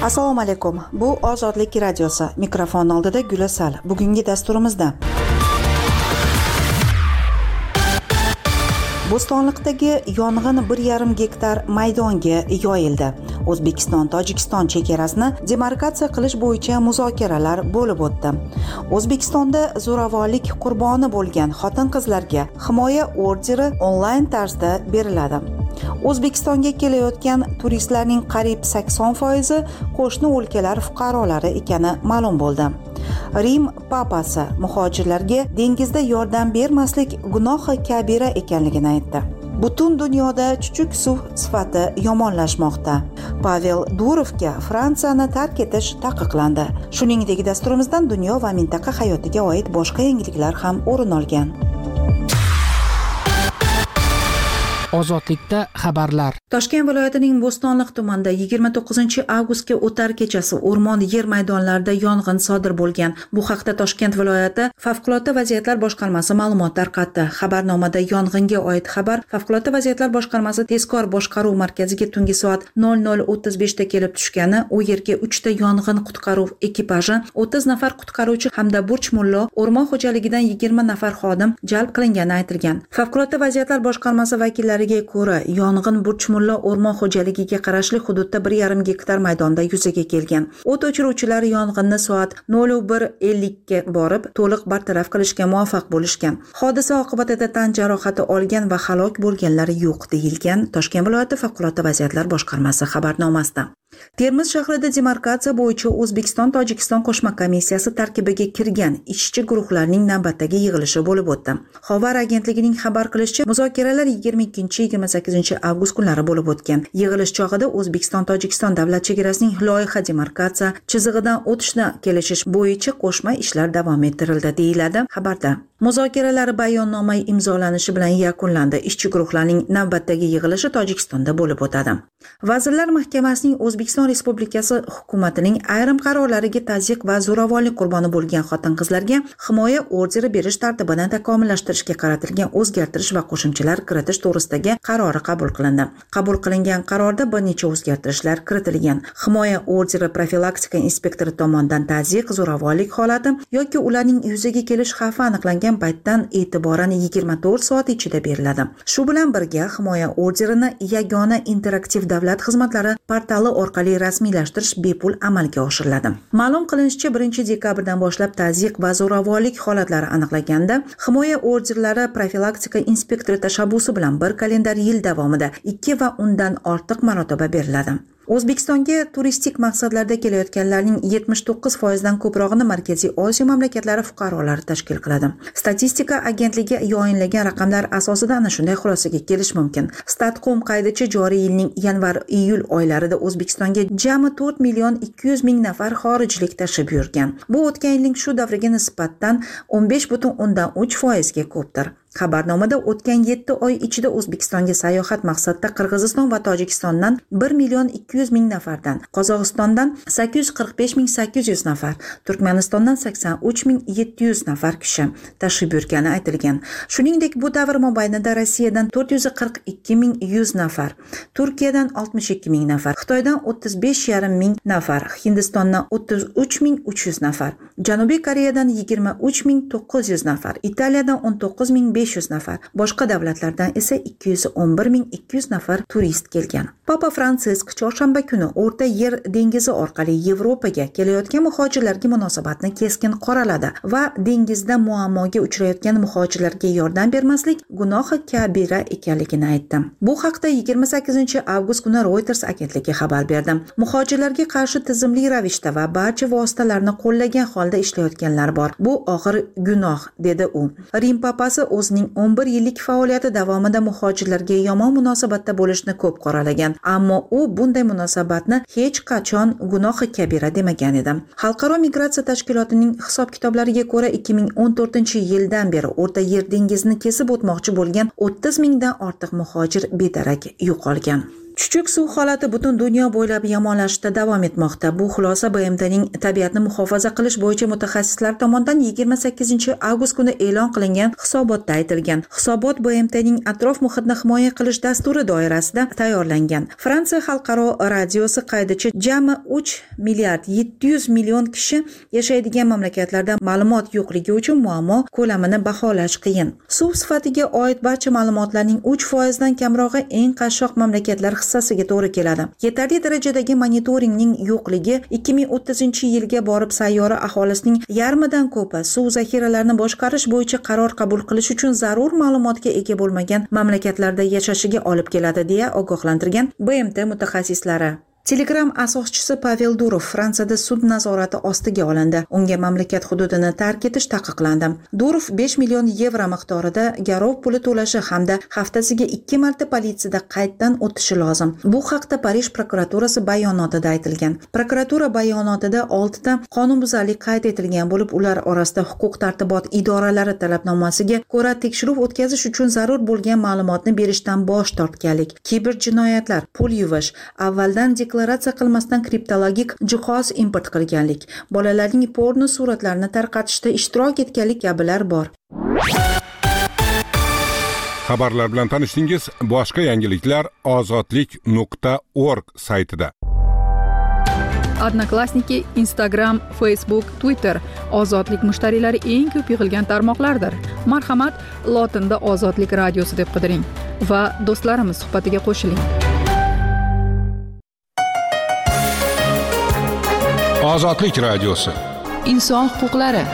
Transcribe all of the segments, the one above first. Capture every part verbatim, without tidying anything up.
Assalomu alaykum. Bu Ozodlik radiosi. Mikrofon oldida Gulasal. Bugungi dasturimizda Bo'stonliqdagi yong'in bir yarim gektar maydonga yoyildi. O'zbekiston Tojikiston chegarasini demarkatsiya qilish bo'yicha muzokaralar bo'lib o'tdi. O'zbekistonda zo'ravonlik qurboni bo'lgan xotin-qizlarga himoya orderi onlayn tarzda beriladi. O'zbekistonga kelayotgan turistlarning qariyb sakson foizi qo'shni o'lkalar fuqarolari ekani ma'lum bo'ldi. Rim papasi muhojirlarga dengizda yordam bermaslik gunohi kabira ekanligini aytdi. Butun dunyoda chuchuk suv sifati yomonlashmoqda. Pavel Durovga Fransiyani tark etish taqiqlandi. Shuningdek, dasturimizdan dunyo va mintaqa hayotiga oid boshqa yangiliklar ham o'rin olgan. Ozodlikda xabarlar. Toshkent viloyatining Bo'stonliq tumanida yigirma to'qqizinchi avgustga o'tar kechasi o'rmon yer maydonlarida yong'in sodir bo'lgan. Bu haqda Toshkent viloyati Favqulodda vaziyatlar boshqarmasi ma'lumot tarqatdi. Xabarnomada yong'inga oid xabar Favqulodda vaziyatlar boshqarmasi tezkor boshqaruv markaziga tungi soat nol nol o'ttiz beshda kelib tushgani, u yerga uchta yong'in qutqaruv ekipaji, o'ttiz nafar qutqaruvchi hamda burch mullo, o'rmon xo'jaligidan yigirma nafar xodim jalb qilingani aytilgan. Favqulodda vaziyatlar boshqarmasi vakillari ga ko'ra, yong'in Burchmulla o'rmon xo'jaligiga qarashli hududda bir yarim gektar maydonda yuzaga kelgan. O't o'chiruvchilar yong'inni soat nol bir ellikga borib, to'liq bartaraf qilishga muvaffaq bo'lishgan. Hodisa oqibatida tan jarohati olgan va halok bo'lganlar yo'q deyilgan Toshkent viloyati favqulodda vaziyatlar boshqarmasi xabarnomasida. Termiz shahrida demarkatsiya bo'yicha O'zbekiston Tojikiston qo'shma komissiyasi tarkibiga kirgan ishchi guruhlarning navbatdagi yig'ilishi bo'lib o'tdi. Xovar agentligining xabar qilishicha, muzokaralar yigirma ikkinchi yigirma sakkizinchi avgust kunlari bo'lib o'tgan. Yig'ilish chog'ida O'zbekiston Tojikiston davlat chegarasining loyiha demarkatsiya chizig'idan o'tishni kelishish bo'yicha qo'shma ishlar davom ettirildi, deyiladi xabarda. Muzokaralar bayonnoma imzolanishi bilan yakunlandi. Ishchi guruhlarning navbatdagi yig'ilishi Tojikistonda bo'lib o'tadi. Vazirlar Mahkamasining O'zbekiston Respublikasi hukumatining ayrim qarorlariga tazyiq va zo'ravonlik qurboni bo'lgan xotin-qizlarga himoya orderi berish tartibini takomillashtirishga qaratilgan o'zgartirish va qo'shimchalar kiritish to'g'risidagi qarori qabul qilindi. Qabul qilingan qarorda bir necha o'zgartirishlar kiritilgan. Himoya orderi profilaktika inspektori tomonidan tazyiq, zo'ravonlik holati yoki ularning yuzaga kelish xavfi aniqlangan paytdan e'tiboran yigirma to'rt soat ichida beriladi. Shu bilan birga himoya orderini yagona interaktiv davlat xizmatlari portali orqali rasmiylashtirish bepul amalga oshiriladi. Ma'lum qilinishicha, birinchi dekabrdan boshlab tazyiq va zo'ravonlik holatlari aniqlaganda himoya orderlari profilaktika inspektori tashabbusi bilan bir kalendar yil davomida ikki va undan ortiq marotaba beriladi. O'zbekistonga turistik maqsadlarda kelayotganlarning yetmish to'qqiz foizdan ko'prog'ini Markaziy Osiyo mamlakatlari fuqarolari tashkil qiladi. Statistika agentligi yoyinlagan raqamlar asosida ana shunday xulosaga kelish mumkin. Statcom qaydicha joriy yilning yanvar-iyul oylarida O'zbekistonga jami to'rt million ikki yuz ming nafar xorijlik tashrif buyurgan. Bu o'tgan yilning shu davriga nisbatan o'n besh butun o'ndan uch foizga ko'pdir. Xabarnomada o'tgan yetti oy ichida O'zbekistonga sayohat maqsadida Qirg'iziston va Tojikistondan bir million ikki yuz ming nafardan, Qozog'istondan sakkiz yuz qirq besh ming sakkiz yuz nafar, Turkmanistondan sakson uch ming yetti yuz nafar kishi tashrif buyurgani aytilgan. Shuningdek, bu davr mobaynida Rossiyadan to'rt yuz qirq ikki ming yuz nafar, Turkiyadan oltmish ikki ming nafar, Xitoydan o'ttiz besh yarim ming nafar, Hindistondan o'ttiz uch ming uch yuz nafar, Janubiy Koreyadan yigirma uch ming to'qqiz yuz nafar, Italiyadan o'n to'qqiz ming besh yuz nafar, boshqa davlatlardan esa ikki yuz o'n bir ming ikki yuz nafar turist kelgan. Papa Fransisk chorshanba kuni O'rta Yer dengizi orqali Yevropaga kelayotgan muhojirlarga munosabatni keskin qoraladi va dengizda muammoga uchrayotgan muhojirlarga yordam bermaslik gunohi kabira ekanligini aytdi. Bu haqda yigirma sakkizinchi avgust kuni Reuters agentligi xabar berdi. Muhojirlarga qarshi tizimli ravishda va barcha vositalarni qo'llagan holda ishlayotganlar bor. Bu og'ir gunoh, dedi u. Rim papasi o'zining o'n bir yillik faoliyati davomida muhojirlarga yomon munosabatda bo'lishni ko'p qoralagan, ammo u bunday munosabatni hech qachon gunohi kabira demagan edi. Xalqaro migratsiya tashkilotining hisob-kitoblariga ko'ra, ikki ming o'n to'rtinchi yildan beri O'rta Yer dengizini kesib o'tmoqchi bo'lgan o'ttiz mingdan ortiq muhojir bedarak yo'qolgan. Chuchuk suv holati butun dunyo bo'ylab yomonlashishda davom etmoqda. Bu xulosa B M Tning tabiatni muhofaza qilish bo'yicha mutaxassislar tomonidan yigirma sakkizinchi avgust kuni e'lon qilingan hisobotda aytilgan. Hisobot B M Tning atrof muhitni himoya qilish dasturi doirasida tayyorlangan. Fransiya xalqaro radiosi qaydicha jami uch milliard yetti yuz million kishi yashaydigan mamlakatlarda ma'lumot yo'qligi uchun muammo ko'lamini baholash qiyin. Suv sifatiga oid barcha ma'lumotlarning uch foizdan kamrog'i eng qashshoq mamlakatlar hissasiga to'g'ri keladi. Yetarli darajadagi monitoringning yo'qligi ikki ming o'ttizinchi yilga borib sayyora aholisining yarmidan ko'pi suv zaxiralarini boshqarish bo'yicha qaror qabul qilish uchun zarur ma'lumotga ega bo'lmagan mamlakatlarda yashashiga olib keladi deya ogohlantirgan B M T mutaxassislari. Telegram asoschisi Pavel Durov Fransiyada sud nazorati ostiga olindi. Unga mamlakat hududini tark etish taqiqlandi. Durov besh million yevro miqdorida garov puli to'lashi hamda haftasiga ikki marta politsiyada qayddan o'tishi lozim. Bu haqda Parij prokuraturasi bayonotida aytilgan. Prokuratura bayonotida oltita qonunbuzarlik qayd etilgan bo'lib, ular orasida huquq-tartibot idoralari talabnomasiga ko'ra tekshiruv o'tkazish uchun zarur bo'lgan ma'lumotni berishdan bosh tortganlik, kiber jinoyatlar, pul yuvish, avvaldan deklaratsiya qilmasdan kriptologik jihoz import qilganlik, bolalarning porno suratlarini tarqatishda ishtirok etganlik kabilar bor. Xabarlar bilan tanishdingiz. Boshqa yangiliklar ozodlik nuqta org saytida. Odnoklassniki, Instagram, Facebook, Twitter ozodlik mushtariylari eng ko'p yig'ilgan tarmoqlardir. Marhamat, lotinda Ozodlik radiosi deb qidiring va do'stlarimiz suhbatiga qo'shiling. Ozodlik radiosi. Inson huquqlari.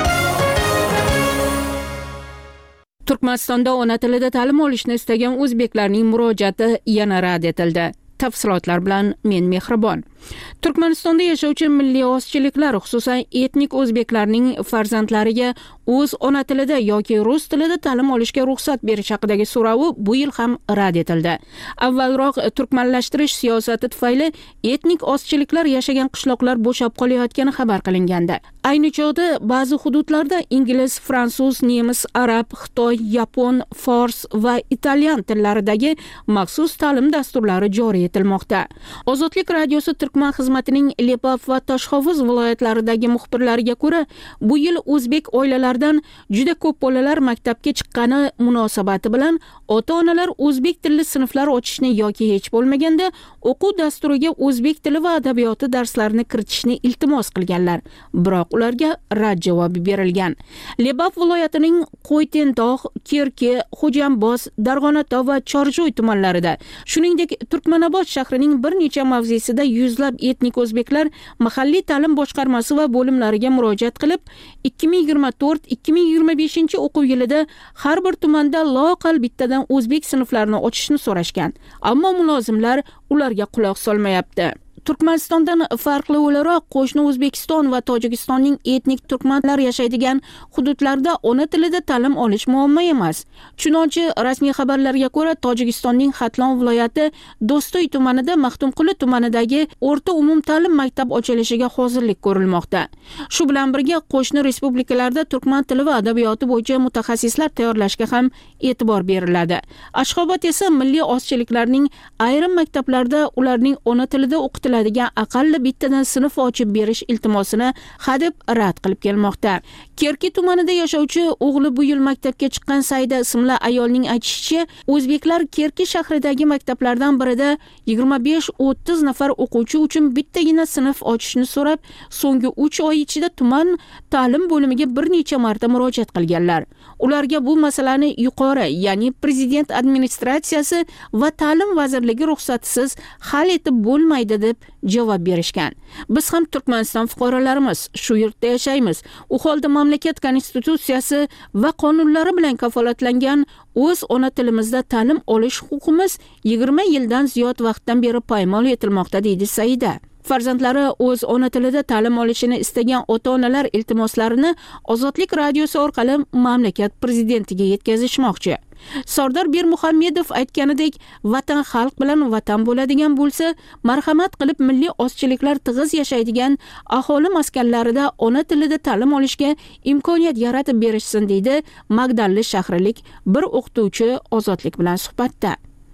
Turkmanistonda ona tilida ta'lim olishni istagan o'zbeklarning murojaati yana rad etildi. Tafsilotlar bilan men Mehribon. Turkmanistonda yashovchi milliy ozchiliklar, xususan etnik o'zbeklarning farzandlariga o'z ona tilida yoki rus tilida ta'lim olishga ruxsat berish haqidagi so'rovi bu yil ham rad etildi. Avvalroq turkmanlashtirish siyosati tufayli etnik ozchiliklar yashagan qishloqlar bo'shab qolayotgani xabar qilingandi. Ayni chog'da ba'zi hududlarda ingliz, fransuz, nemis, arab, xitoy, yapon, fors va italyan tillaridagi maxsus ta'lim dasturlari joriy etilmoqda. Ozodlik radiosi Turkman xizmatining Lepov va Toshhovuz viloyatlaridagi muxbirlariga ko'ra, bu yil o'zbek oilalaridan juda ko'p bolalar maktabga chiqqani munosabati bilan ota-onalar o'zbek tilli sinflar ochishni yoki hech bo'lmaganda o'quv dasturiga o'zbek tili va adabiyoti darslarini kiritishni iltimos qilganlar. Biroq ularga rad javobi berilgan. Lepov viloyatining Qo'ytentog', Kerki, Xo'jamboz, Darg'onatov va Chorjoy tumanlarida, shuningdek Turkmanobod shahrining bir necha mavzesida yuzlab etnik o'zbeklar mahalliy ta'lim boshqarmasi va bo'limlariga murojaat qilib, ikki ming yigirma to'rt ikki ming yigirma beshinchi o'quv yilida har bir tumanda loqal bittadan o'zbek sinflarini ochishni so'rashgan. Ammo mulozimlar ularga quloq solmayapti. Turkmanistondan farqli o'laroq qo'shni O'zbekiston va Tojikistonning etnik turkmanlar yashaydigan hududlarda ona tilida ta'lim olish muammo emas. Chunonchi rasmiy xabarlarga ko'ra Tojikistonning Xatlon viloyati Do'stoy tumanida Maxtumquli tumanidagi o'rta umum ta'lim maktab ochilishiga hozirlik ko'rilmoqda. Shu bilan birga qo'shni respublikalarda turkman tili va adabiyoti bo'yicha mutaxassislar tayyorlashga ham e'tibor beriladi. Ashxobod esa milliy ozchiliklarning ayrim maktablarda ularning ona tilida o'qitiladigan aqalli bittadan sinf ochib berish iltimosini hadeb rad qilib kelmoqda. Kerki tumanida yashovchi o'g'li bu yil maktabga chiqqan Saida ismli ayolning aytishicha, o'zbeklar Kerki shahridagi maktablardan birida yigirma besh o'ttiz nafar o'quvchi uchun bittagina sinf ochishni so'rab, so'nggi uch oy ichida tuman ta'lim bo'limiga bir necha marta murojaat qilganlar. Ularga bu masalani yuqori, ya'ni prezident administratsiyasi va ta'lim vazirligi ruxsatisiz hal etib bo'lmaydi deb javob berishgan. Biz ham Turkmaniston fuqarolarimiz, shu yurtda yashaymiz. U holda mamlakat konstitutsiyasi va qonunlari bilan kafolatlangan o'z ona tilimizda ta'lim olish huquqimiz yigirma yildan ziyod vaqtdan beri poymol etilmoqda, deydi Saida. Farzandlari o'z ona tilida ta'lim olishini istagan ota-onalar iltimoslarini Ozodlik radiosi orqali mamlakat prezidentiga yetkazishmoqchi. Sardor Bermuhammedov aytganidek, vatan xalq bilan vatan bo'ladigan bo'lsa, marhamat qilib milliy ozchiliklar tig'iz yashaydigan aholi maskanlarida ona tilida ta'lim olishga imkoniyat yaratib berishsin, deydi Magdalli shahrilik bir o'qituvchi Ozodlik bilan suhbatda.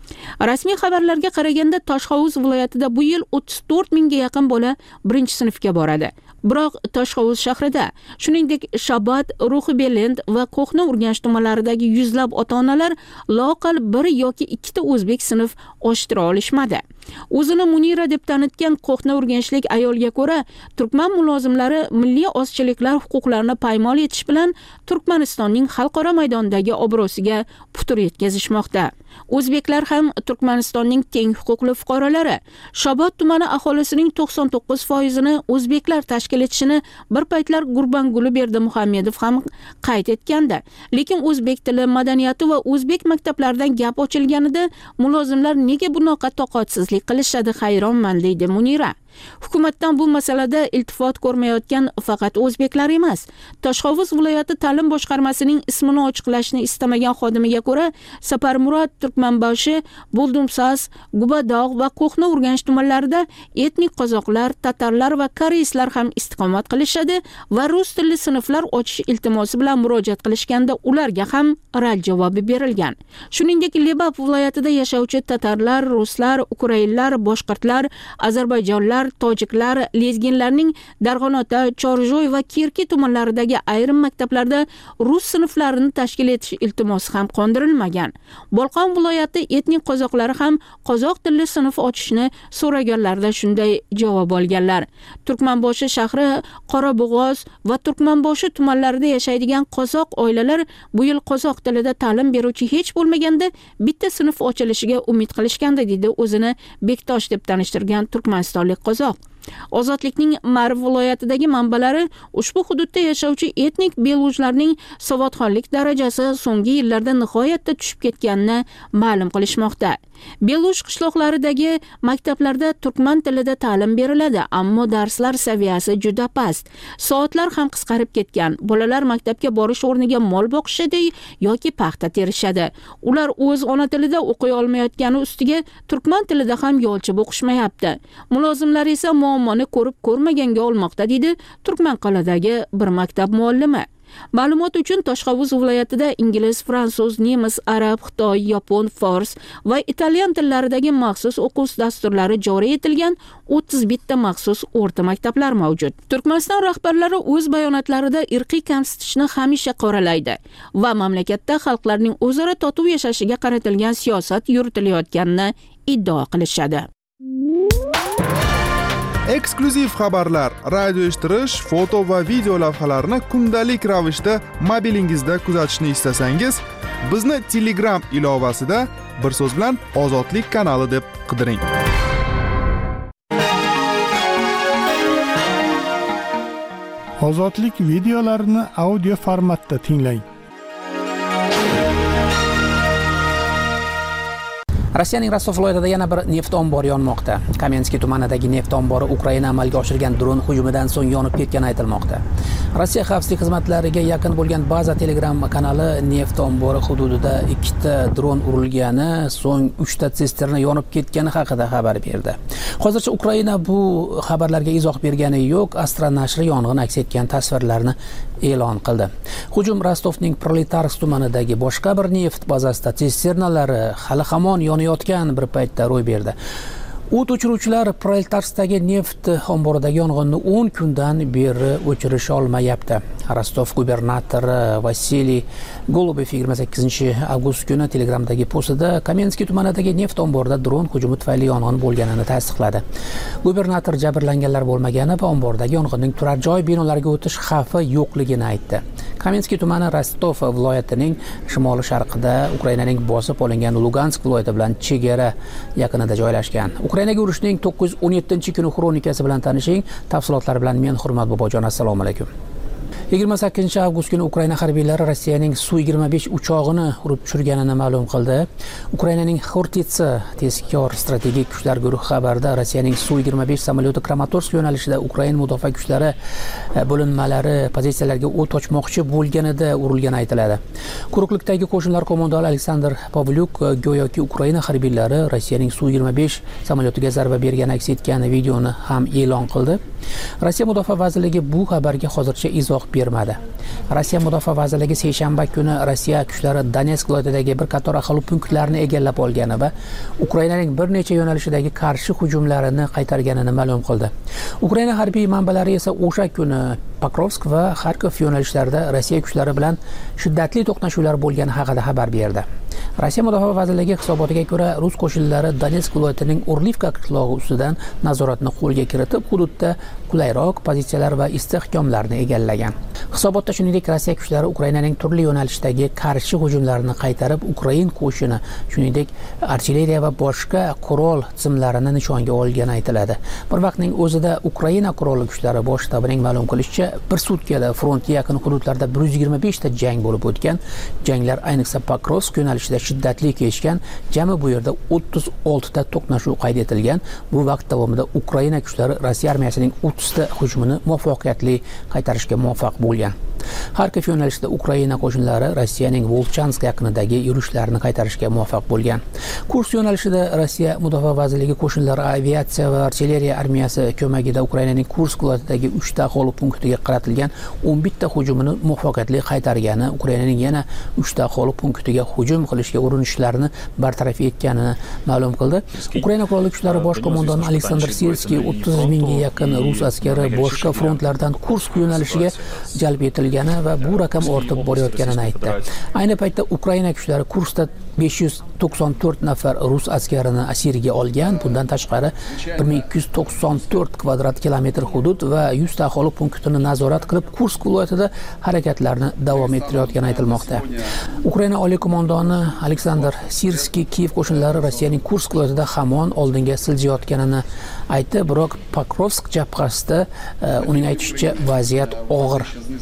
Rasmiy xabarlarga qaraganda Toshhovuz viloyatida bu yil o'ttiz to'rt mingga yaqin bola birinchi sinfga boradi. Biroq Toshhovuz shahrida, shuningdek Shabbat, Ruhi-Belend va Qo'hna Urganch tumanlaridagi yuzlab ota-onalar loqal bir yoki ikkita o'zbek sinf ochittira olishmadi. O'zini Munira deb tanitgan Qo'hna Urganchlik ayolga ko'ra, turkman mulozimlari milliy ozchiliklar huquqlarini paymol etish bilan Turkmanistonning xalqaro maydondagi obro'siga putur yetkazishmoqda. O'zbeklar ham Turkmanistonning teng huquqli fuqarolari. Shabot tumani aholisining to'qson to'qqiz foizini o'zbeklar tashkil etishini bir paytlar Gurbanguli Berdimuhammedov ham qayd etgandi. Lekin o'zbek tili, madaniyati va o'zbek maktablaridan gap ochilganida mulozimlar nega bunaqa toqatsizlik qilishadi, hayronman, deydi Munira. Hukumatdan bu masalada iltifot ko'rmayotgan faqat o'zbeklar emas. Toshhovuz viloyati ta'lim boshqarmasining ismini ochiqlashni istamagan xodimiga ko'ra, Saparmurod, Turkmanboshi, Buldumsas, Gubadog' va Qo'hna Urganch tumanlarida etnik qozoqlar, tatarlar va koreyslar ham istiqomat qilishadi va rus tilli sinflar ochish iltimosi bilan murojaat qilishganda ularga ham rad javobi berilgan. Shuningdek, Lebap viloyatida yashovchi tatarlar, ruslar, ukrainlar, boshqirtlar, ozarbayjonlar, tojiklar, lezginlarning Darg'anota, Chorjoy va Kirki tumanlaridagi ayrim maktablarda rus sinflarini tashkil etish iltimosi ham qondirilmagan. Bolqon viloyati etnik qozoqlari ham qozoq tilli sinf ochishni so'raganlarda shunday javob olganlar. Turkmanboshi shahri, Qorabog'oz va Turkmanboshi tumanlarida yashaydigan qozoq oilalar bu yil qozoq tilida ta'lim beruvchi hech bo'lmaganda bitta sinf ochilishiga umid qilishganda, dedi o'zini Bektosh deb tanishtirgan turkmanistonlik qozoq. Ozodlikning Marv viloyatidagi manbalari ushbu hududda yashovchi etnik belujlarning savodxonlik darajasi so'nggi yillarda nihoyatda tushib ketganini ma'lum qilishmoqda. Beluj qishloqlaridagi maktablarda turkman tilida ta'lim beriladi, ammo darslar saviyasi juda past. Soatlar ham qisqarib ketgan. Bolalar maktabga borish o'rniga mol boqishadi yoki paxta terishadi. Ular o'z ona tilida o'qiy olmayotgani ustiga turkman tilida ham yolchib o'qishmayapti. Mulozimlar esa muammoni ko'rib ko'rmaganga olmoqda, dedi Turkmanqal'adagi bir maktab muallimi. Ma'lumot uchun Toshhovuz viloyatida ingliz, fransuz, nemis, arab, xitoy, yapon, fors va italyan tillaridagi maxsus o'quv dasturlari joriy etilgan o'ttiz bitta maxsus o'rta maktablar mavjud. Turkmaniston rahbarlari o'z bayonotlarida irqiy kamsitishni hamisha qoralaydi va mamlakatda xalqlarning o'zaro totuv yashashiga qaratilgan siyosat yuritilayotganini iddao qilishadi. Eksklyuziv xabarlar, radio eshittirish, foto va video lavhalarni kundalik ravishda mobilingizda kuzatishni istasangiz, bizni Telegram ilovasida bir so'z bilan Ozodlik kanali deb qidiring. Ozodlik videolarini audio formatda tinglang. Rossiyaning Rostov viloyatida yana bir neft ombori yonmoqda. Kamenskiy tumanidagi neft ombori Ukraina amalga oshirgan dron hujumidan so'ng yonib ketgani aytilmoqda. Rossiya xavfsizlik xizmatlariga yaqin bo'lgan baza Telegram kanali neft ombori hududida ikkita dron urilgani, so'ng uchta sisterna yonib ketgani haqida xabar berdi. Hozircha Ukraina bu xabarlarga izoh bergani yo'q. Astra nashri yong'in aks etgan tasvirlarni e'lon qildi. Hujum Rostovning Proletarsk tumanidagi boshqa bir neft bazasida sisternalari hali hamon yonayotgan bir paytda ro'y berdi. O't o'chiruvchilar Proletarskdagi neft omboridagi yong'inni o'n kundan beri o'chirish olmayapti. Rostov gubernatori Vasiliy Golubov yigirma sakkizinchi avgust kuni Telegramdagi postida Kamenskiy tumanidagi neft omborida dron hujumi tufayli yong'in bo'lganini tasdiqladi. Gubernator jabrlanganlar bo'lmagani va ombordagi yong'inning turar joy binolariga o'tish xavfi yo'qligini aytdi. Kamenskiy tumani Rostov viloyatining shimoli-sharqida Ukrainaning bosib olingan Lugansk viloyati bilan chegara yaqinida joylashgan. Ukrainaga urushning to'qqiz yuz o'n yettinchi kuni xronikasi bilan tanishing. Tafsilotlar bilan men Hurmat Bobojon, assalomu alaykum. yigirma sakkizinchi avgust kuni Ukraina harbiylari Rossiyaning Su yigirma besh uchog'ini urib tushirganini ma'lum qildi. Ukrainaning Xortitsa tezkor strategik kuchlar guruhi xabarida Rossiyaning Su yigirma besh samolyoti Kramatorsk yo'nalishida Ukraina mudofaa kuchlari bo'linmalari pozitsiyalarga o't ochmoqchi bo'lganida urilgani aytiladi. Quruqlikdagi qo'shinlar qo'mondoni Aleksandr Pavlyuk go'yoki Ukraina harbiylari Rossiyaning Su yigirma besh samolyotiga zarba bergani aks etgan videoni ham e'lon qildi. Rossiya mudofaa vazirligi bu xabarga hozircha izoh bermadi. Rossiya mudofaa vazirligi seshanba kuni Rossiya kuchlari Donetsk viloyatidagi bir qator aholi punktlarini egallab olgani va Ukrainaning bir necha yo'nalishidagi qarshi hujumlarini qaytarganini ma'lum qildi. Ukraina harbiy manbalari esa o'sha kuni Pokrovsk va Kharkov yo'nalishlarida Rossiya kuchlari bilan shiddatli to'qnashuvlar bo'lgani haqida xabar berdi. Rossiya mudofaa vazirligi hisobotiga ko'ra, rus qo'shinlari Donetsk viloyatining Orlivka qishlog'i ustidan nazoratni qo'lga kiritib, hududda qulayroq pozitsiyalar va istehkomlarni egallagan. Hisobotda shuningdek, Rossiya kuchlari Ukrainaning turli yo'nalishdagi qarshi hujumlarini qaytarib, Ukrain qo'shini, shuningdek artilleriya va boshqa qurol tizimlarini nishonga olgani aytiladi. Bir vaqtning o'zida Ukraina qurolli kuchlari bosh shtabining ma'lum qilishicha, bir sutkada frontga yaqin hududlarda bir yuz yigirma besh ta jang bo'lib o'tgan. Janglar ayniqsa Pokrovsk yo'nalishida shiddatli kechgan. Jami bu yerda o'ttiz olti ta to'qnashuv qayd etilgan. Bu vaqt davomida Ukraina kuchlari Rossiya armiyasining o'ttiz ta hujumini muvaffaqiyatli qaytarishga muvaffaq bo'lgan. Kharkov yo'nalishida Ukraina qo'shinlari Rossiyaning Volchansk yaqinidagi yurishlarni qaytarishga muvaffaq bo'lgan. Kursk yo'nalishida Rossiya mudofaa vazirligi qo'shinlari aviatsiya va artilleriya armiyasi ko'magida Ukrainaning Kursk viloyatidagi uch ta aholi punktiga qaratilgan o'n bitta hujumini muvaffaqiyatli qaytargani, Ukrainaning yana uch ta aholi punktiga hujum qilishga urinishlarini bartaraf etganini ma'lum qildi. Ukraina qurolli kuchlari bosh qo'mondoni Aleksandr Sirskiy o'ttiz mingga yaqin rus askari boshqa frontlardan Kursk yo'nalishiga jalb etilgan va bu raqam ortib borayotganini aytdi. Ayni paytda Ukraina kuchlari Kurskda besh yuz to'qson to'rt nafar rus askarini asirga olgan. Bundan tashqari bir ming ikki yuz to'qson to'rt kvadrat kilometr hudud va yuz ta aholi punktini nazorat qilib, Kursk viloyatida harakatlarni davom ettirayotgani aytilmoqda. Ukraina oliy qo'mondoni Aleksandr Sirskiy Kiyev qo'shinlari Rossiyaning Kursk viloyatida hamon oldinga siljayotganini aytdi, biroq Pokrovsk jabhasida uning aytishicha vaziyat og'ir.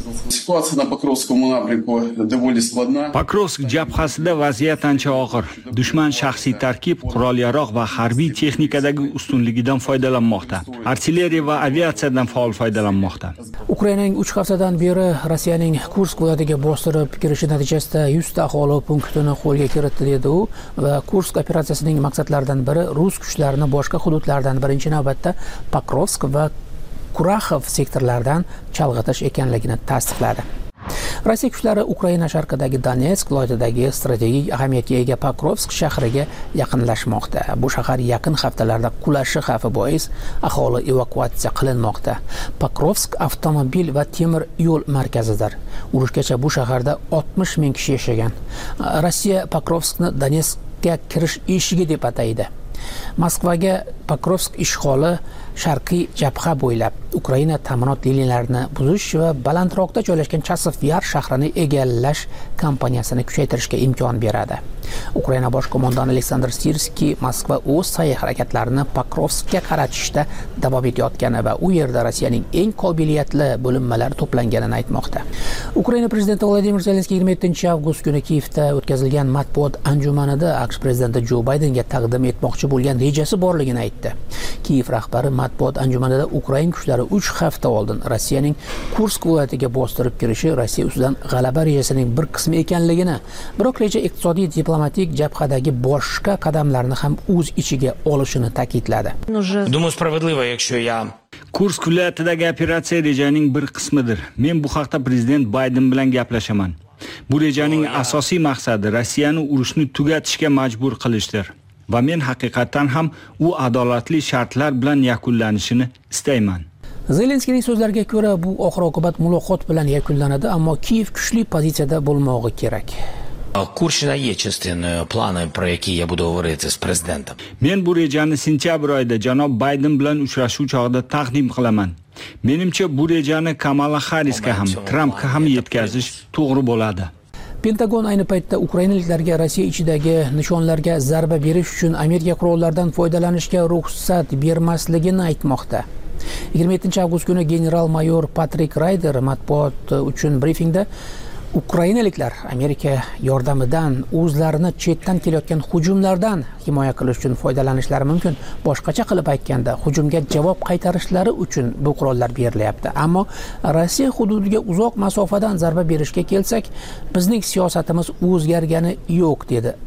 Pokrovsk jabhasida vaziyat ancha og'ir. Dushman shaxsiy tarkib, qurol-yarog' va harbiy texnikadagi ustunligidan foydalanmoqda. Artilleriya va aviatsiyadan faol foydalanmoqda. Ukrainaning uch haftadan beri Rossiyaning Kursk viloyatiga bostirib kirishi natijasida yuz ta aholi punktini qo'lga kiritdi dedi u va Kursk operatsiyasining maqsadlaridan biri rus kuchlarini boshqa hududlardan birinchi navbatda Pokrovsk va Kuraxov sektorlaridan chalg'itish ekanligini tasdiqladi. Rossiya kuchlari Ukraina sharqidagi Donetsk viloyatidagi strategik ahamiyatga ega Pokrovsk shahriga yaqinlashmoqda. Bu shahar yaqin haftalarda qulashi xavfi bois aholi evakuatsiya qilinmoqda. Pokrovsk avtomobil va temir yo'l markazidir. Urushgacha bu shaharda oltmish ming kishi yashagan. Rossiya Pokrovskni Donetskga kirish eshigi deb ataydi. Moskvaga Pokrovsk ishg'oli sharqiy jabha bo'ylab Ukraina ta'minot liniyalarini buzish va balandroqda joylashgan Chasov Yar shahrini egallash kampaniyasini kuchaytirishga imkon beradi. Ukraina bosh qo'mondoni Aleksandr Sirskiy Moskva o'z sa'y harakatlarini Pokrovskga qaratishda davom etayotgani va u yerda Rossiyaning eng qobiliyatli bo'linmalari to'planganini aytmoqda. Ukraina prezidenti Vladimir Zelenskiy yigirma yettinchi avgust kuni Kiyevda o'tkazilgan matbuot anjumanida AQSh prezidenti Jo Baydenga taqdim etmoqchi bo'lgan rejasi borligini aytdi. Kiyev rahbari matbuot anjumanida Ukraina kuchlari uch hafta oldin Rossiyaning Kursk viloyatiga bostirib kirishi Rossiya ustidan g'alaba rejasining bir qismi ekanligini, biroq reja iqtisodiy diplomatik jabhadagi boshqa qadamlarni ham o'z ichiga olishini ta'kidladi. Думаю, справедливо, якщо я Kursk viloyatidagi operatsiya rejaning bir qismidir. Men bu haqda prezident Bayden bilan gaplashaman. Bu rejaning asosiy maqsadi Rossiyani urushni tugatishga majbur qilishdir. Va men haqiqatan ham u adolatli shartlar bilan yakunlanishini istayman. Zelenskiyning so'zlariga ko'ra, bu oxir-oqibat muloqot bilan yakunlanadi, ammo Kiyev kuchli pozitsiyada bo'lmog'i kerak. Kurshina є частиною плану, про який я буду говорити з президентом. Men bu rejani sentyabr oyida janob Bayden bilan uchrashuv chog'ida taqdim qilaman. Menimcha bu rejani Kamala Harrisga ham, Trumpga ham yetkazish to'g'ri bo'ladi. Pentagon ayni paytda ukrainaliklarga Rossiya ichidagi nishonlarga zarba berish uchun Amerika qurollaridan foydalanishga ruxsat bermasligini aytmoqda. yigirma yettinchi avgust kuni general-mayor Patrik Ryder matbuot uchun brifingda Ukrainaliklar Amerika yordamidan o'zlarini chetdan kelayotgan hujumlardan himoya qilish uchun foydalanishlari mumkin. Boshqacha qilib aytganda, hujumga javob qaytarishlari uchun bu qurollar berilyapti. Ammo Rossiya hududiga uzoq masofadan zarba berishga kelsak, bizning siyosatimiz o'zgargani yo'q dedi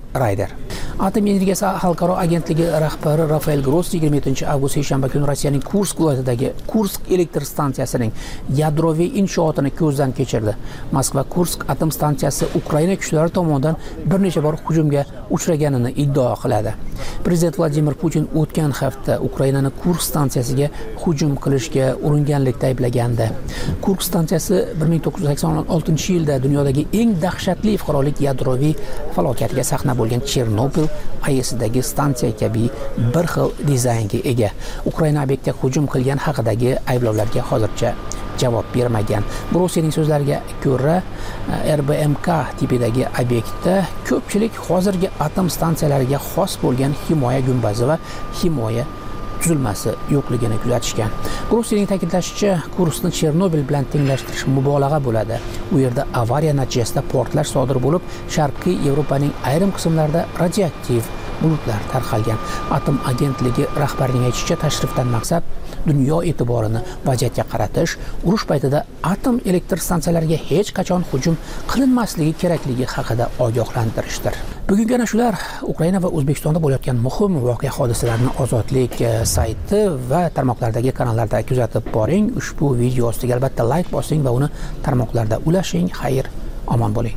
Rayder. Atom energiyasi xalqaro agentligi rahbari Rafael Grossi yigirma yettinchi avgust seshanba kuni Rossiyaning Kursk viloyatidagi Kursk elektr stansiyasining yadroviy inshootini ko'zdan kechirdi. Moskva Kursk atom stansiyasi Ukraina kuchlari tomonidan bir necha bor hujumga uchraganini iddao qiladi. Prezident Vladimir Putin o'tgan hafta Ukrainani Kursk stansiyasiga hujum qilishga uringanlikda ayblagandi. Kursk stansiyasi bir ming to'qqiz yuz sakson oltinchi yilda dunyodagi eng dahshatli fuqarolik yadroviy falokatiga sahna bo'lgan Chernobil A E S'dagi stansiya kabi bir xil dizaynga ega. Ukraina obyektga hujum qilgan haqidagi ayblovlarga hozircha javob bermagan. Grossining so'zlariga ko'ra, R B M K tipidagi obyektda ko'pchilik hozirgi atom stansiyalariga xos bo'lgan himoya gumbazi va himoya tuzilmasi yo'qligini kuzatishgan. Grossining ta'kidlashicha, Kurskni Chernobil bilan tenglashtirish mubolag'a bo'ladi. U yerda avariya natijasida portlash sodir bo'lib, Sharqiy Yevropaning ayrim qismlarida radioaktiv bulutlar tarqalgan. Atom agentligi rahbarining aytishicha, tashrifdan maqsad dunyo e'tiborini vaziyatga qaratish, urush paytida atom elektr stansiyalariga hech qachon hujum qilinmasligi kerakligi haqida ogohlantirishdir. Bugungi ana shular Ukraina va O'zbekistonda bo'layotgan muhim voqea hodisalarni Ozodlik sayti va tarmoqlardagi kanallarda kuzatib boring. Ushbu video ostiga albatta like bosing va uni tarmoqlarda ulashing. Xayr, omon bo'ling.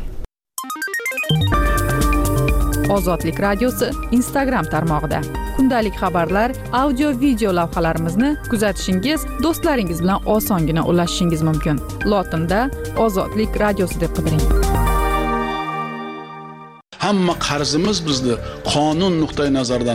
Ozodlik radiosi Instagram tarmog'ida kundalik xabarlar, audio video lavhalarimizni kuzatishingiz, do'stlaringiz bilan osongina ulashishingiz mumkin. Lotinda Ozodlik radiosi deb qidiring. Hamma qarzimiz bizni qonun nuqtai nazaridan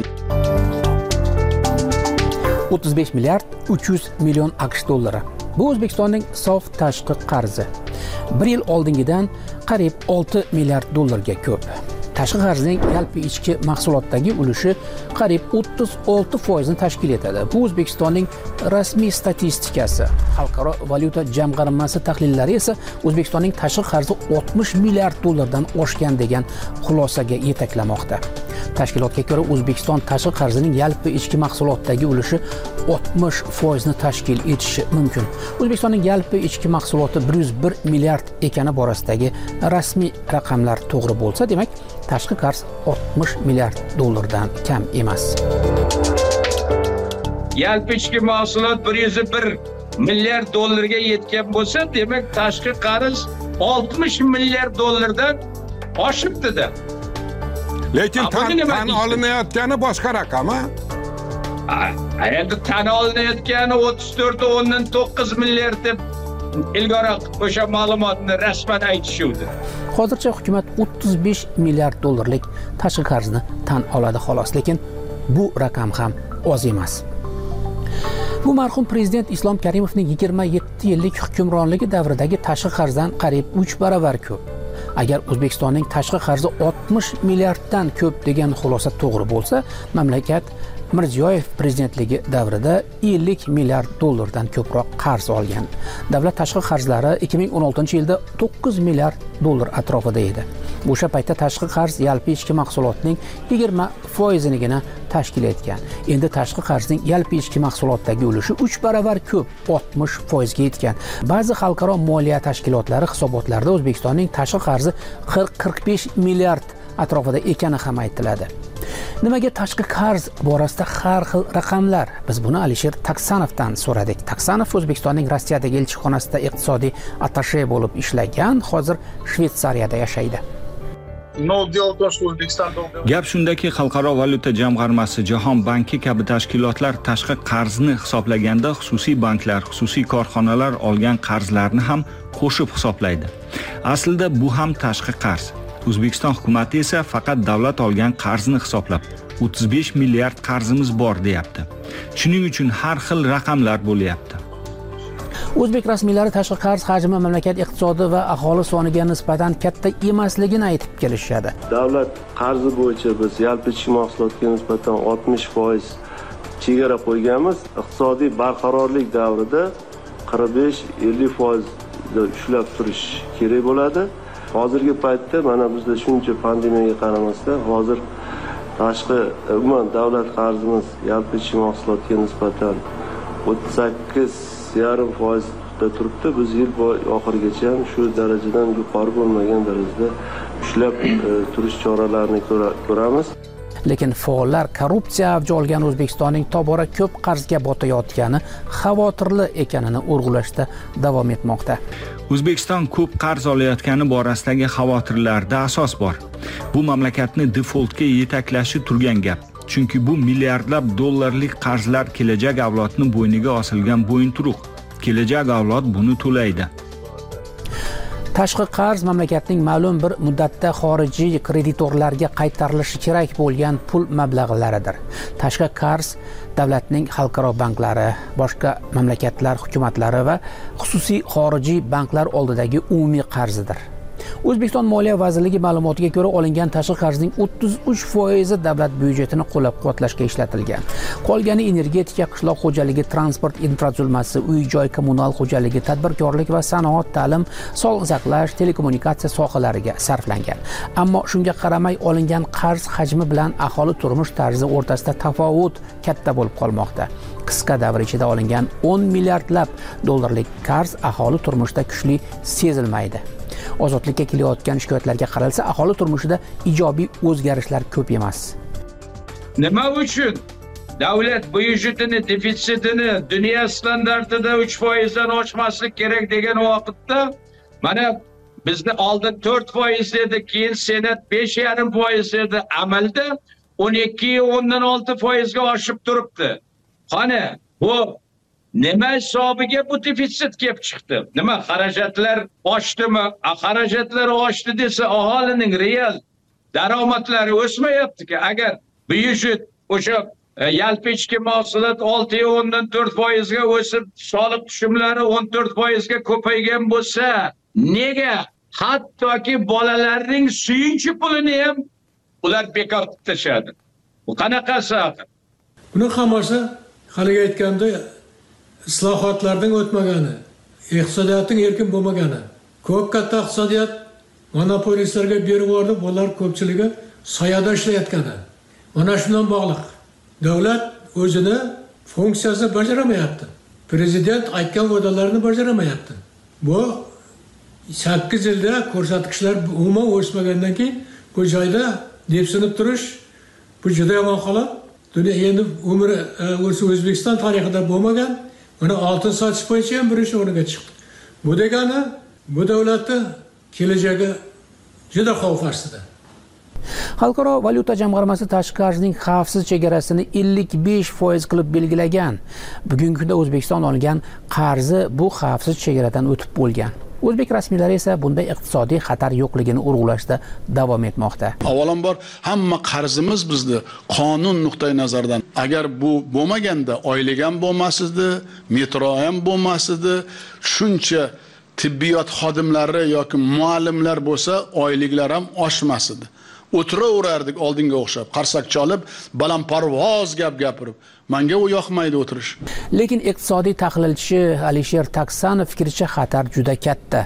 o'ttiz besh milliard uch yuz million AQSh dollari. Bu O'zbekistonning sof tashqi qarzi. bir yil oldingidan qariyb olti milliard dollarga ko'p. Tashqi qarzning yalpi ichki mahsulotdagi ulushi qariyb o'ttiz olti foizni tashkil etadi. Bu O'zbekistonning rasmiy statistikasi. Xalqaro valyuta jamg'armasi tahlillari esa O'zbekistonning tashqi qarzi oltmish milliard dollardan oshgan degan xulosaga yetaklamoqda. Tashkilotga ko'ra, O'zbekiston tashqi qarzining yalpi ichki mahsulotdagi ulushi oltmish foizni tashkil etishi mumkin. O'zbekistonning yalpi ichki mahsuloti bir yuz bir milliard ekani borasidagi rasmiy raqamlar to'g'ri bo'lsa, demak, tashqi qarz oltmish milliard dollardan kam emas. Yalpi ichki mahsulot bir yuz bir milliard dollarga yetgan bo'lsa, demak, tashqi qarz oltmish milliard dollardan oshibdi-da. Lekin tan, tan olinayotgani boshqa raqam, ha? Endi tan olinayotgani o'ttiz to'rt o'ndan to'qqiz milliard deb ilgari o'sha ma'lumotni rasman aytishuvdi. Hozircha hukumat o'ttiz besh milliard dollarlik tashqi qarzni tan oladi xolos, lekin bu raqam ham oz emas. Bu marhum prezident Islom Karimovning yigirma yetti yillik hukmronligi davridagi tashqi qarzdan qariyb uch baravar ko'p. Agar O'zbekistonning tashqi qarzi oltmish milliarddan ko'p degan xulosa to'g'ri bo'lsa, mamlakat Mirziyoyev prezidentligi davrida ellik milliard dollardan ko'proq qarz olgan. Davlat tashqi qarzlari ikki ming o'n oltinchi yilda to'qqiz milliard dollar atrofida edi. O'sha paytda tashqi qarz yalpi ichki mahsulotning yigirma foizinigina tashkil etgan. Endi tashqi qarzning yalpi ichki mahsulotdagi ulushi uch baravar ko'p, oltmish foizga yetgan. Ba'zi xalqaro moliya tashkilotlari hisobotlarida O'zbekistonning tashqi qarzi qirq qirq besh milliard atrofida ekani ham aytiladi. Nimaga tashqi qarz borasida har xil raqamlar? Biz buni Alisher Taksanovdan so'radik. Taksanov O'zbekistonning Rossiyadagi elchixonasida iqtisodiy attashe bo'lib ishlagan, hozir Shveysariyada yashaydi. Gap shundaki, Xalqaro valyuta jamg'armasi, Jahon banki kabi tashkilotlar tashqi qarzni hisoblaganda xususiy banklar, xususiy korxonalar olgan qarzlarni ham qo'shib hisoblaydi. Aslida bu ham tashqi qarz. O'zbekiston hukumati esa faqat davlat olgan qarzni hisoblab o'ttiz besh milliard qarzimiz bor deyapti. Shuning uchun har xil raqamlar bo'lyapti. O'zbek rasmiylari tashqi qarz hajmi mamlakat iqtisodi va aholi soniga nisbatan katta emasligini aytib kelishadi. Davlat qarzi bo'yicha biz yalpi ichki mahsulotga nisbatan oltmish foiz chegara qo'yganmiz. Iqtisodiy barqarorlik davrida qirq besh ellik foiz ushlab turish kerak bo'ladi. Hozirgi paytda mana bizda shuncha pandemiyaga qaramasdan hozir tashqi umuman davlat qarzimiz yalpi ichki mahsulotga nisbatan o'ttiz sakkiz yarim foizda turibdi. Biz yil oxirigacha ham shu darajadan yuqori bo'lmagan darajada ushlab turish choralarini ko'ramiz. Lekin faollar korrupsiya avj olgan O'zbekistonning tobora ko'p qarzga botayotgani xavotirli ekanini urg'ulashda davom etmoqda. O'zbekiston ko'p qarz olayotgani borasidagi xavotirlarda asos bor. Bu mamlakatni defoltga yetaklashi turgan gap. Chunki bu milliardlab dollarlik qarzlar kelajak avlodni bo'yniga osilgan bo'yinturuq. Kelajak avlod buni to'laydi. Tashqi qarz mamlakatning ma'lum bir muddatda xorijiy kreditorlarga qaytarilishi kerak bo'lgan pul mablag'laridir. Tashqi qarz davlatning xalqaro banklari, boshqa mamlakatlar hukumatlari va xususiy xorijiy banklar oldidagi umumiy qarzidir. O'zbekiston Moliya vazirligi ma'lumotiga ko'ra, olingan tashqi qarzning o'ttiz uch foizi davlat byudjetini qo'llab-quvvatlashga ishlatilgan. Qolgani energetika, qishloq xo'jaligi, transport infratuzilmasi, uy-joy, kommunal xo'jaligi, tadbirkorlik va sanoat, ta'lim, sog'liqni saqlash, telekommunikatsiya sohalariga sarflangan. Ammo shunga qaramay olingan qarz hajmi bilan aholi turmush tarzi o'rtasida tafovut katta bo'lib qolmoqda. Qisqa davr ichida olingan o'n milliardlab dollarlik qarz aholi turmushida kuchli sezilmaydi. Ozodlikka kelayotgan shikoyatlarga qaralsa, aholi turmushida ijobiy o'zgarishlar ko'p emas. Nima uchun davlat byudjetini defitsitini dunyo standartida uch foizdan oshmaslik kerak degan vaqtda mana bizni oldin to'rt foiz edi, keyin senat besh yarim foiz edi, amalda o'n ikki o'ndan olti foizga oshib turibdi. Qani bu nima hisobiga bu defitsit kelib chiqdi? Nima xarajatlar oshdimi? Xarajatlar oshdi desa aholining real daromadlari o'smayapti-ki. Agar byudjet o'sha yalpi ichki mahsulot olti o'ndan to'rt foizga o'sib, soliq tushumlari o'n to'rt foizga ko'paygan bo'lsa, nega hattoki bolalarning suyunchi pulini ham ular bekor qilib tashadi? Bu qanaqasi? Buni hammasi haliga aytganda islohotlardan o'tmagani, iqtisodiyotning erkin bo'lmagani, ko'p katta iqtisodiyot monopolistlarga berib yubordi, bular ko'pchiligi soyada ishlayotgani. Mana shundan bog'liq. Davlat o'zini funksiyasini bajaramayapti. Prezident aytgan va'dalarni bajaramayapti. Bu sakkiz yilda ko'rsatkichlar umuman o'smagandan keyin bu joyda depsinib turish bu juda yomon holat. Dunyo endi umri O'zbekiston tarixida bo'lmagan. Mana oltin sotish bo'yicha ham birinchi o'ringa chiqdi. Bu degani bu davlatning kelajagi juda xavf ostida. Xalqaro valyuta jamg'armasi tashqi qarzning xavfsiz chegarasini ellik besh foiz qilib belgilagan. Bugungi kunda O'zbekiston olgan qarzi bu xavfsiz chegaradan o'tib bo'lgan. O'zbek rasmiylari esa bunday iqtisodiy xatar yo'qligini urg'ulashda davom etmoqda. Avvalambor hamma qarzimiz bizni qonun nuqtai nazaridan agar bu bo'lmaganda oylik ham bo'lmasdi, metro ham bo'lmasdi, shuncha tibbiyot xodimlari yoki muallimlar bo'lsa, oyliklar ham oshmasdi. O'tiraverardik oldinga o'xshab, qarsak chalib, balandparvoz gap gapirib. Menga u yoqmaydi o'tirish. Lekin iqtisodiy tahlilchi Alisher Taksanov fikricha xatar juda katta.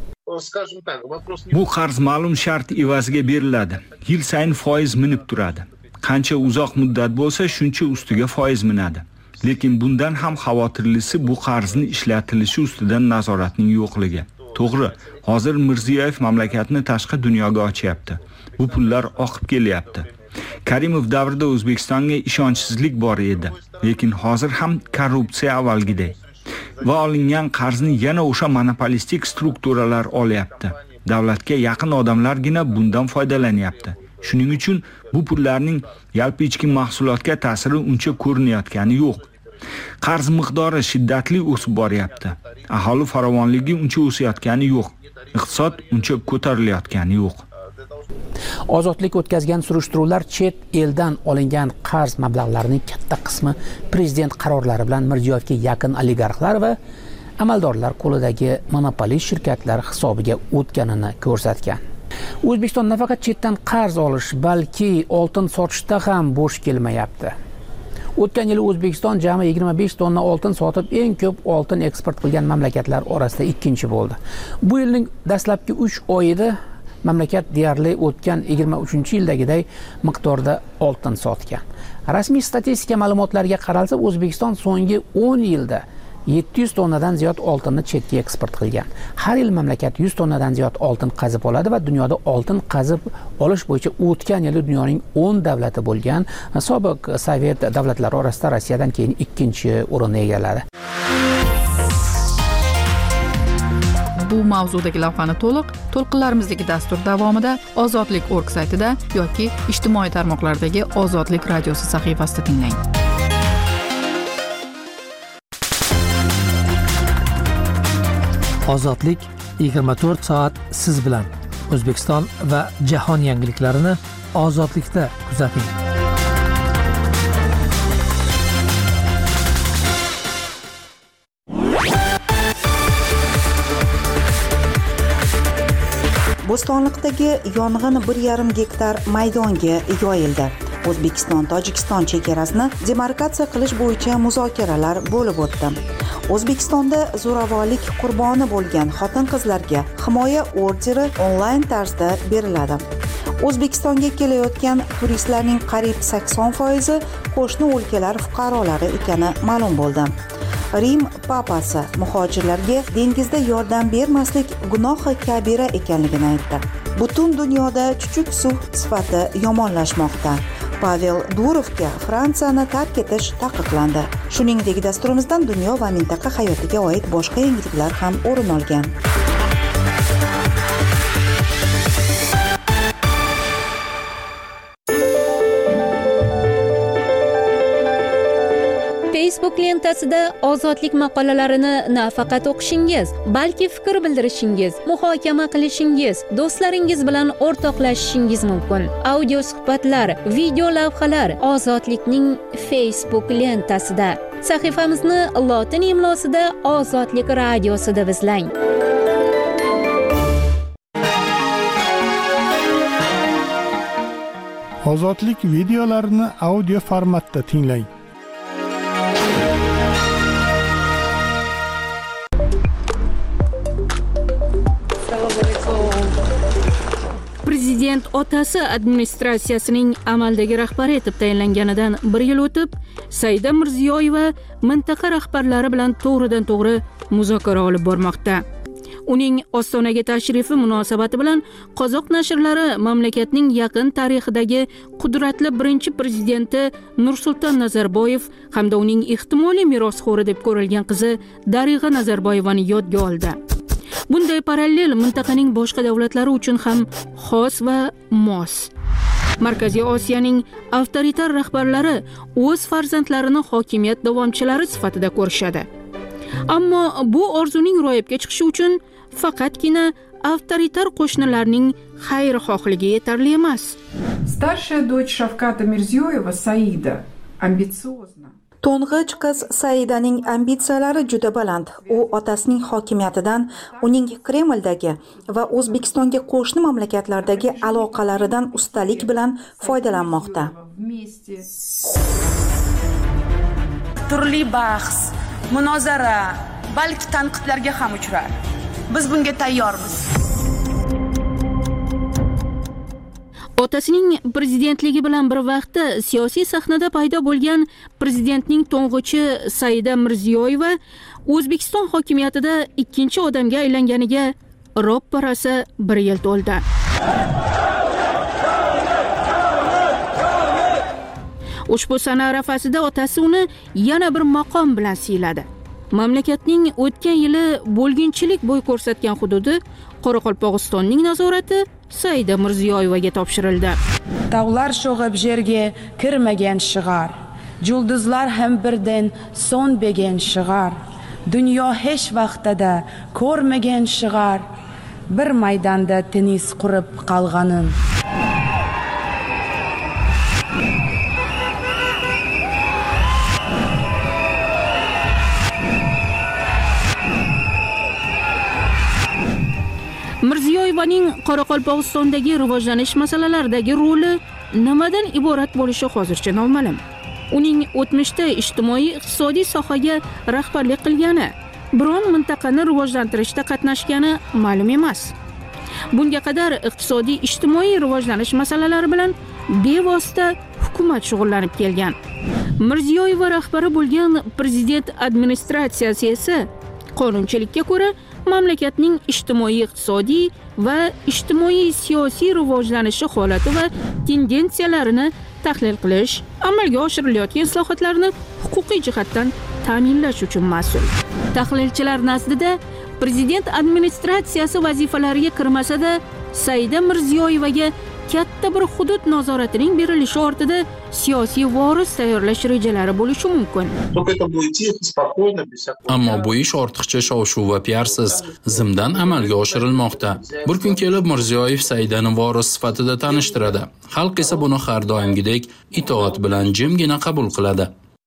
Bu qarz ma'lum shart evaziga beriladi. Yil sayin foiz minib turadi. Qancha uzoq muddat bo'lsa, shuncha ustiga foiz minadi. Lekin bundan ham xavotirlisi bu qarzni ishlatilishi ustidan nazoratning yo'qligi. To'g'ri, hozir Mirziyoyev mamlakatni tashqi dunyoga ochyapti. Bu pullar oqib kelyapti. Karimov davrida O'zbekistonga ishonchsizlik bor edi, lekin hozir ham korrupsiya avvalgidek. Va olingan qarzni yana o'sha monopolistik strukturalar olyapti. Davlatga yaqin odamlargina bundan foydalanyapti. Shuning uchun bu pullarning yalpi ichki mahsulotga ta'siri uncha ko'rinayotgani yo'q. Qarz miqdori shiddatli o'sib boryapti. Aholi farovonligi uncha o'sayotgani yo'q. Iqtisod uncha ko'tarilayotgani yo'q. Ozodlik o'tkazgan surishtiruvlar chet eldan olingan qarz mablag'larining katta qismi prezident qarorlari bilan Mirziyoyevga yaqin oligarxlar va amaldorlar qo'lidagi monopolist shirkatlar hisobiga o'tganini ko'rsatgan. O'zbekiston nafaqat chetdan qarz olish, balki oltin sotishda ham bo'sh kelmayapti. O'tgan yili O'zbekiston jami yigirma besh tonna oltin sotib, eng ko'p oltin eksport qilgan mamlakatlar orasida ikkinchi bo'ldi. Bu yilning dastlabki uch oyida mamlakat deyarli o'tgan yigirma uchinchi yildagiday miqdorda oltin sotgan. Rasmiy statistika ma'lumotlariga qaralsa, O'zbekiston so'nggi o'n yilda yetti yuz tonnadan ziyod oltinni chetga eksport qilgan. Har yil mamlakat yuz tonnadan ziyod oltin qazib oladi va dunyoda oltin qazib olish bo'yicha o'tgan yili dunyoning o'n davlati bo'lgan sobiq Sovet davlatlari orasida Rossiyadan keyin ikkinchi o'rinni egalladi. Bu mavzudagi lavhani to'liq to'lqinlarimizdagi dastur davomida ozodlik nokta org saytida yoki ijtimoiy tarmoqlardagi Ozodlik radiosi sahifasida tinglang. Ozodlik yigirma to'rt soat siz bilan. O'zbekiston va jahon yangiliklarini ozodlikda kuzating. Bo'stonliqdagi yong'in bir yarim gektar maydonga yoyildi. O'zbekiston Tojikiston chegarasini demarkatsiya qilish bo'yicha muzokaralar bo'lib o'tdi. O'zbekistonda zo'ravonlik qurboni bo'lgan xotin-qizlarga himoya orderi onlayn tarzda beriladi. O'zbekistonga kelayotgan turistlarning qariyb sakson foizi qo'shni o'lkalar fuqarolari ekani ma'lum bo'ldi. Rim papasi muhojirlarga dengizda yordam bermaslik gunohi kabira ekanligini aytdi. Butun dunyoda chuchuk suv sifati yomonlashmoqda. Pavel Durovga Fransiyani tark etish taqiqlandi. Shuningdek, dasturimizdan dunyo va mintaqa hayotiga oid boshqa yangiliklar ham o'rin olgan. Facebook lentasida ozodlik maqolalarini nafaqat o'qishingiz, balki fikr bildirishingiz, muhokama qilishingiz, do'stlaringiz bilan o'rtoqlashishingiz mumkin. Audio suhbatlar, video lavhalar Ozodlikning Facebook lentasida. Sahifamizni lotin imlosida Ozodlik radiosi deb izlang. Ozodlik videolarini audio formatda tinglang. Prezident otasi administratsiyasining amaldagi rahbari etib tayinlanganidan bir yil o'tib, Saida Mirziyoyeva mintaqa rahbarlari bilan to'g'ridan to'g'ri muzokara olib bormoqda. Uning Ostonaga tashrifi munosabati bilan Qozoq nashrlari mamlakatning yaqin tarixidagi qudratli birinchi prezidenti Nursulton Nazarboyev hamda uning ehtimoliy merosxo'ri deb ko'rilgan qizi Darig'a Nazarboyevani yodga oldi. Bunday parallel mintaqaning boshqa davlatlari uchun ham xos va mos. Markaziy Osiyoning avtoritar rahbarlari o'z farzandlarini hokimiyat davomchilari sifatida ko'rishadi. Ammo bu orzuning ro'yobga chiqishi uchun faqatgina avtoritar qo'shnilarning xayrixohligi yetarli emas. Старшая дочь Шавката Мирзиёева, Саида, амбициозна. To'ng'ich qiz Saidaning ambitsiyalari juda baland. U otasining hokimiyatidan, uning Kremldagi va O'zbekistonga qo'shni mamlakatlardagi aloqalaridan ustalik bilan foydalanmoqda. Turli bahs, munozara, balki tanqidlarga ham uchrar. Biz bunga tayyormiz. Otasining prezidentligi bilan bir vaqtda siyosiy sahnada paydo bo'lgan prezidentning to'ng'ichi Saida Mirziyoyeva O'zbekiston hokimiyatida ikkinchi odamga aylanganiga ropparasi bir yil to'ldi. Ushbu sana arafasida otasi uni yana bir maqom bilan siyladi. Mamlakatning o'tgan yili bo'lginchilik bo'y ko'rsatgan hududi Qoraqalpog'istonning nazorati Saida Mirziyoyevaga topshirildi. Tog'lar sho'g'ib yerga kirmagan shigar, yulduzlar ham birdan so'nmagan shigar, dunyo hech vaqtida ko'rmagan shigar, bir maydonda tennis qurib qolganin. Mirziyoyevaning Qoraqalpog'istondagi rivojlanish masalalaridagi roli nimadan iborat bo'lishi hozircha noma'lum. Uning o'tmishda ijtimoiy-iqtisodiy sohaga rahbarlik qilgani, biron mintaqani rivojlantirishda qatnashgani ma'lum emas. Bunga qadar iqtisodiy-ijtimoiy rivojlanish masalalari bilan bevosita hukumat shug'ullanib kelgan. Mirziyoyeva rahbari bo'lgan prezident administratsiyasi esa qonunchilikka ko'ra mamlakatning ijtimoiy-iqtisodiy va ijtimoiy-siyosiy rivojlanishi holati va tendensiyalarini tahlil qilish, amalga oshirilayotgan islohotlarni huquqiy jihatdan ta'minlash uchun mas'ul. Tahlilchilar nazdida prezident administratsiyasi vazifalariga kirmasa-da, Saida Mirziyoyevaga katta bir hudud nazoratining berilishi ortida siyosiy voris tayyorlash rejalari bo'lishi mumkin. Ammo bu ish ortiqcha shov-shuv va piarsiz zimdan amalga oshirilmoqda. Bir kun kelib Mirziyoyev Saidani voris sifatida tanishtiradi. Xalq esa buni har doimgidek itoat bilan jimgina qabul qiladi.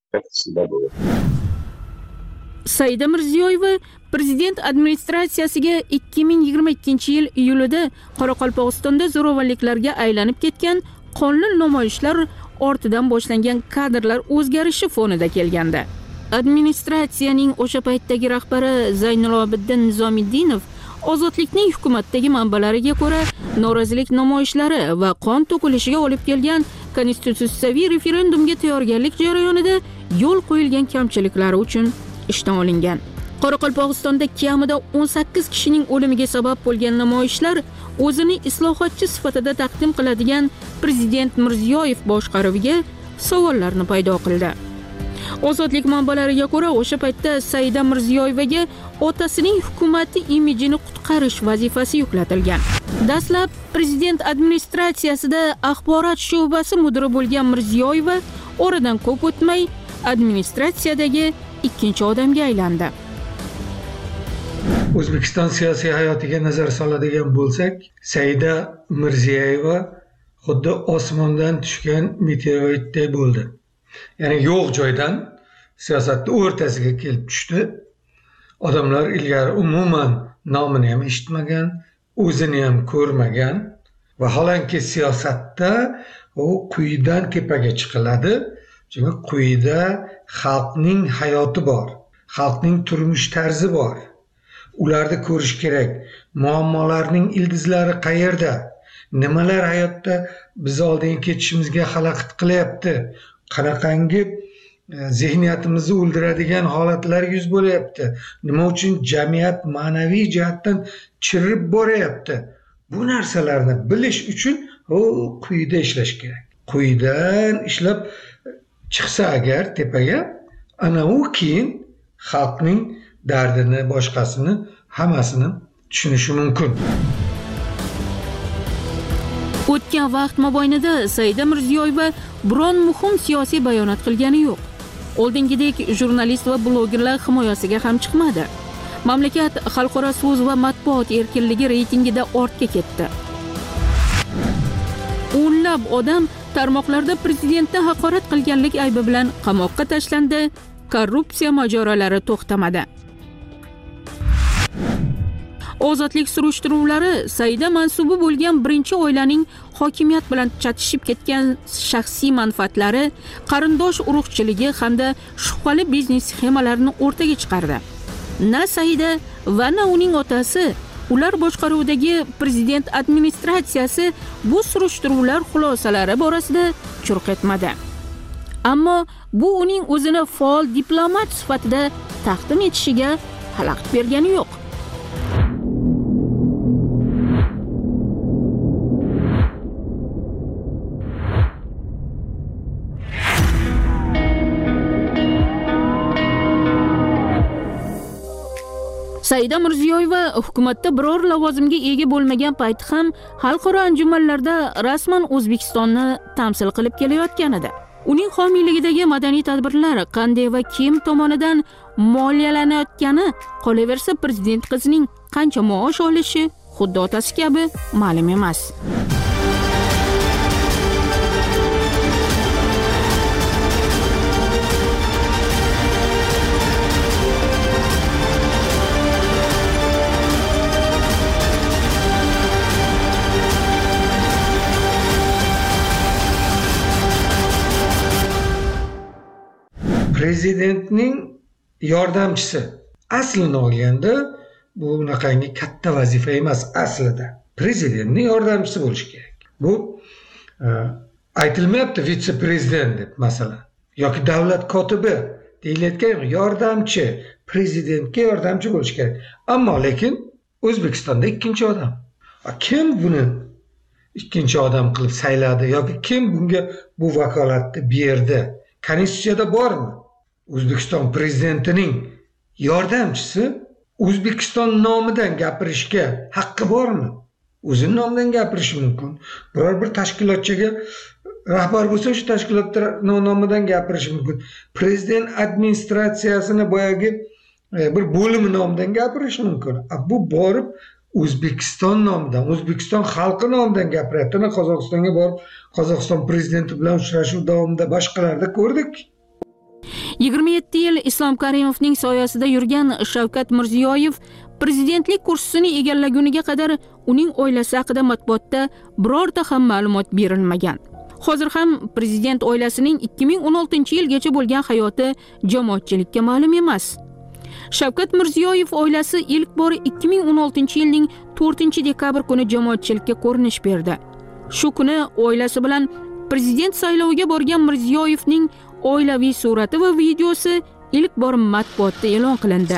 Saida Mirziyoyeva prezident administratsiyasiga ikki ming yigirma ikkinchi yil iyulida Qoraqalpog'istonda zo'ravonliklarga aylanib ketgan qonli namoyishlar ortidan boshlangan kadrlar o'zgarishi fonida kelgandi. Administratsiyaning o'sha paytdagi rahbari Zaynilobiddin Nizomiddinov ozodlikning hukumatdagi manbalariga ko'ra norozilik namoyishlari va qon to'kilishiga olib kelgan konstitutsiyaviy referendumga tayyorgarlik jarayonida yo'l qo'yilgan kamchiliklari uchun ishdan olingan. Qoraqalpog'istonda kamida o'n sakkiz kishining o'limiga sabab bo'lgan namoyishlar o'zini islohotchi sifatida taqdim qiladigan prezident Mirziyoyev boshqaruviga savollarni paydo qildi. Ozodlik manbalariga ko'ra, o'sha paytda Saida Mirziyoyevaga otasining hukumati imijini qutqarish vazifasi yuklatilgan. Dastlab prezident administratsiyasida axborot sho'basi mudiri bo'lgan Mirziyoyeva oradan ko'p o'tmay administratsiyadagi ikkinchi odamga aylandi. O'zbekiston siyosiy hayotiga nazar soladigan bo'lsak, Saida Mirziyoyeva xuddi osmondan tushgan meteoritday bo'ldi. Ya'ni yo'q joydan siyosatni o'rtasiga kelib tushdi. Odamlar ilgari umuman nomini ham eshitmagan, o'zini ham ko'rmagan va holanki siyosatda u quyidan tepaga chiqiladi. Chunki quyida xalqning hayoti bor, xalqning turmush tarzi bor. Ularni ko'rish kerak. Muammolarning ildizlari qayerda? Nimalar hayotda biz oldinga ketishimizga xalaqit qilyapti? Qanaqangi zehniyatimizni o'ldiradigan holatlar yuz bo'lyapti? Nima uchun jamiyat ma'naviy jihatdan chirib boryapti? Bu narsalarni bilish uchun u quyida ishlash kerak. Quyidan ishlab chiqsa agar tepaga, ana u keyin xalqning dardini, boshqasini, hammasini tushunishi mumkin. O'tgan vaqt mobaynida Saida Mirziyoyeva biron muhim siyosiy bayonot qilgani yo'q. Oldingidek jurnalist va blogerlar himoyasiga ham chiqmadi. Mamlakat xalqaro so'z va matbuot erkinligi reytingida ortga ketdi. O'nlab odam tarmoqlarda prezidentni haqorat qilganlik aybi bilan qamoqqa tashlandi. Korrupsiya mojarolari to'xtamadi. Ozodlik surishtiruvlari Saida mansubi bo'lgan birinchi oilaning hokimiyat bilan chatishib ketgan shaxsiy manfaatlari, qarindosh urug'chiligi hamda shubhali biznes sxemalarini o'rtaga chiqardi. Na Saida va na uning otasi, ular boshqaruvidagi prezident administratsiyasi bu surishtiruvlar xulosalari borasida churq etmadi. Ammo bu uning o'zini faol diplomat sifatida taqdim etishiga xalaqit bergani yo'q. Saida Mirziyoyeva hukumatda biror lavozimga ega bo'lmagan payt ham xalqaro anjumanlarda rasman O'zbekistonni tamsil qilib kelayotgan edi. Uning homiyligidagi madaniy tadbirlar qanday va kim tomonidan moliyalanayotgani, qolaversa prezident qizining qancha maosh olishi xuddi otasi kabi ma'lum emas. Prezidentning yordamchisi aslini olganda bu unaqangi katta vazifa emas aslida. Prezidentning yordamchisi bo'lishi kerak. Bu aytilmayapti vitse-prezident deb masalan. yoki davlat kotibi deyilayotgan yordamchi, prezidentga yordamchi bo'lishi kerak. Ammo lekin O'zbekistonda ikkinchi odam. Kim buni ikkinchi odam qilib sayladi yoki kim bunga bu vakolatni berdi? Konstitutsiyada bormi? O'zbekiston prezidentining yordamchisi O'zbekiston nomidan gapirishga haqqi bormi? O'zining nomidan gapirishi mumkin. Biror bir tashkilotchiga rahbar bo'lsa, shu tashkilot nomidan gapirishi mumkin. Prezident administratsiyasini boyagi bir bo'limi nomidan gapirishi mumkin. Bu borib O'zbekiston nomidan, O'zbekiston xalqi nomidan gapiryapti. Qozog'istonga borib, Qozog'iston prezidenti bilan uchrashuv davomida boshqalarda ko'rdik. yigirma yetti yil Islom Karimovning soyasida yurgan Shavkat Mirziyoyev prezidentlik kursisini egallaguniga qadar uning oilasi haqida matbuotda birorta ham ma'lumot berilmagan. Hozir ham prezident oilasining ikki ming o'n oltinchi yilgacha bo'lgan hayoti jamoatchilikka ma'lum emas. Shavkat Mirziyoyev oilasi ilk bor ikki ming o'n oltinchi yilning to'rtinchi dekabr kuni jamoatchilikka ko'rinish berdi. Shu kuni oilasi bilan prezident sayloviga borgan Mirziyoyevning oilaviy surati va videosi ilk bor matbuotda e'lon qilindi.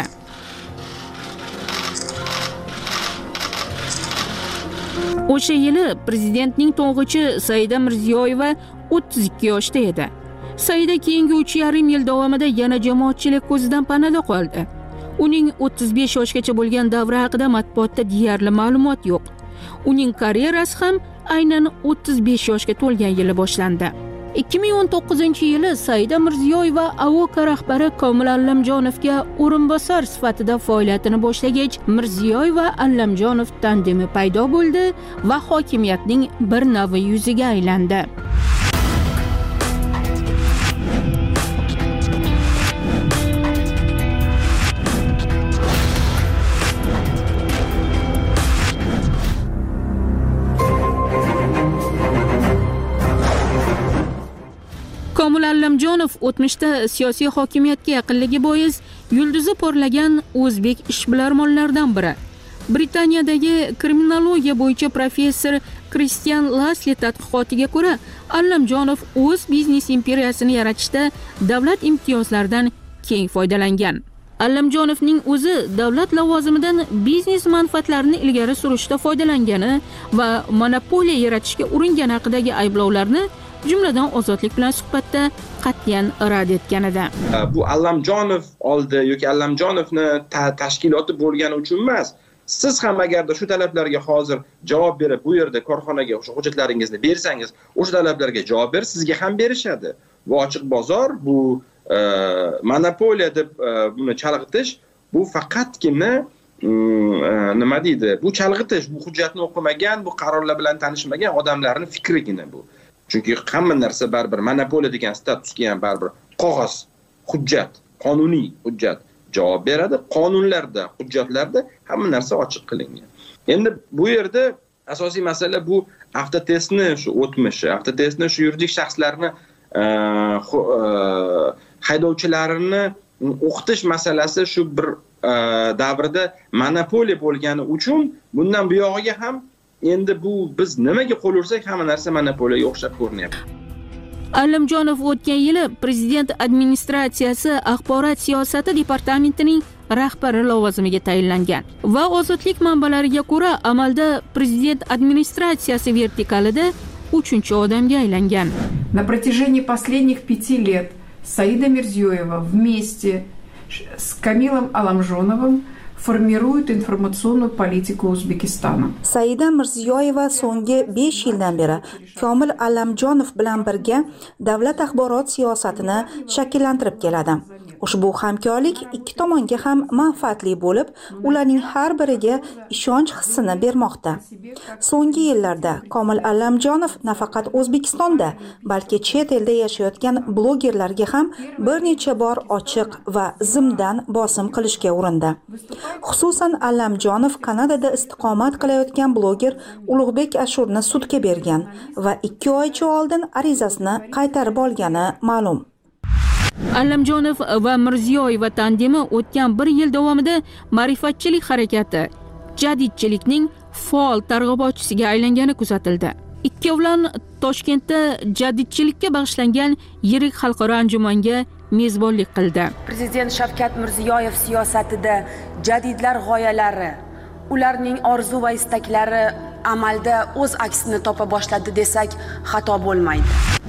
O'sha yili prezidentning to'ng'ichi Saida Mirziyoyeva o'ttiz ikki yoshda edi. Saida keyingi uch yarim yil davomida yana jamoatchilik ko'zidan panada qoldi. Uning o'ttiz besh yoshgacha bo'lgan davri haqida matbuotda deyarli ma'lumot yo'q. Uning karyerasi ham aynan o'ttiz besh yoshga to'lgan yili boshlandi. ikki ming o'n to'qqizinchi yili Saida Mirziyoyeva A O K rahbari Komil Allamjonovga o'rinbosar sifatida faoliyatini boshlagach, Mirziyoyeva Allamjonov tandemi paydo bo'ldi va hokimiyatning bir navi yuziga aylandi. Komil Allamjonov o'tmishda siyosiy hokimiyatga yaqinligi bois yulduzi porlagan o'zbek ishbilarmonlaridan biri. Britaniyadagi kriminologiya bo'yicha professor Kristian Lasli tadqiqotiga ko'ra, Allamjonov o'z biznes imperiyasini yaratishda davlat imtiyozlaridan keng foydalangan. Allamjonovning o'zi davlat lavozimidan biznes manfaatlarini ilgari surishda foydalangani va monopoliya yaratishga uringani haqidagi ayblovlarni jumladan Ozodlik bilan suhbatda qat'iyan rad etgan edi. Bu Allamjonov oldi yoki Allamjonovni tashkiloti bo'lgani uchun emas. Siz ham agarda shu talablarga hozir javob berib, bu yerda korxonaga o'sha hujjatlaringizni bersangiz, o'sha talablarga javob berib, sizga ham berishadi. Bu ochiq bozor, bu e, monopoliya deb e, buni chalg'itish, bu faqatgina e, nima deydi? Bu chalg'itish, bu hujjatni o'qimagan, bu qarorlar bilan tanishmagan odamlarning fikrigina bu. Chunki hamma narsa baribir monopoliya degan statusga ham baribir qog'oz, hujjat, qonuniy hujjat javob beradi. Qonunlarda, hujjatlarda hamma narsa ochiq qilingan. Endi bu yerda asosiy masala bu avtotestni shu o'tmishi, avtotestni shu yuridik shaxslarni haydovchilarini o'qitish masalasi shu bir davrda monopoliya bo'lgani uchun bundan buyog'iga ham endi bu biz nimaga qo'l ursak hamma narsa monopoliyaga o'xshab ko'rinyapti. Allamjonov o'tgan yili prezident administratsiyasi axborot siyosati departamentining rahbari lavozimiga tayinlangan va Ozodlik manbalariga ko'ra amalda prezident administratsiyasi vertikalida uchinchi odamga aylangan. На протяжении последних пяти лет Саида Мирзиёева вместе с Камилом Аламжоновым формирует информационную политику Узбекистана. Saida Mirziyoyeva so'nggi besh yildan beri Komil Allamjonov bilan birga davlat axborot siyosatini shakllantirib keladi. Ushbu hamkorlik ikki tomonga ham manfaatli bo'lib, ularning har biriga ishonch hissini bermoqda. So'nggi yillarda Komil Allamjonov nafaqat O'zbekistonda, balki chet elda yashayotgan blogerlarga ham bir necha bor ochiq va zimdan bosim qilishga urindi. Xususan Allamjonov Kanadada istiqomat qilayotgan bloger Ulug'bek Ashurni sudga bergan va ikki oycha oldin arizasini qaytarib olgani ma'lum. Allamjonov va Mirziyoyeva tandemi o'tgan bir yil davomida ma'rifatchilik harakati, jadidchilikning faol targ'ibotchisiga aylangani kuzatildi. ikkovlan Toshkentda jadidchilikka bag'ishlangan yirik xalqaro anjumanga mezbonlik qildi. Prezident Shavkat Mirziyoyev siyosatida jadidlar g'oyalari, ularning orzu va istaklari amalda o'z aksini topa boshladi desak xato bo'lmaydi.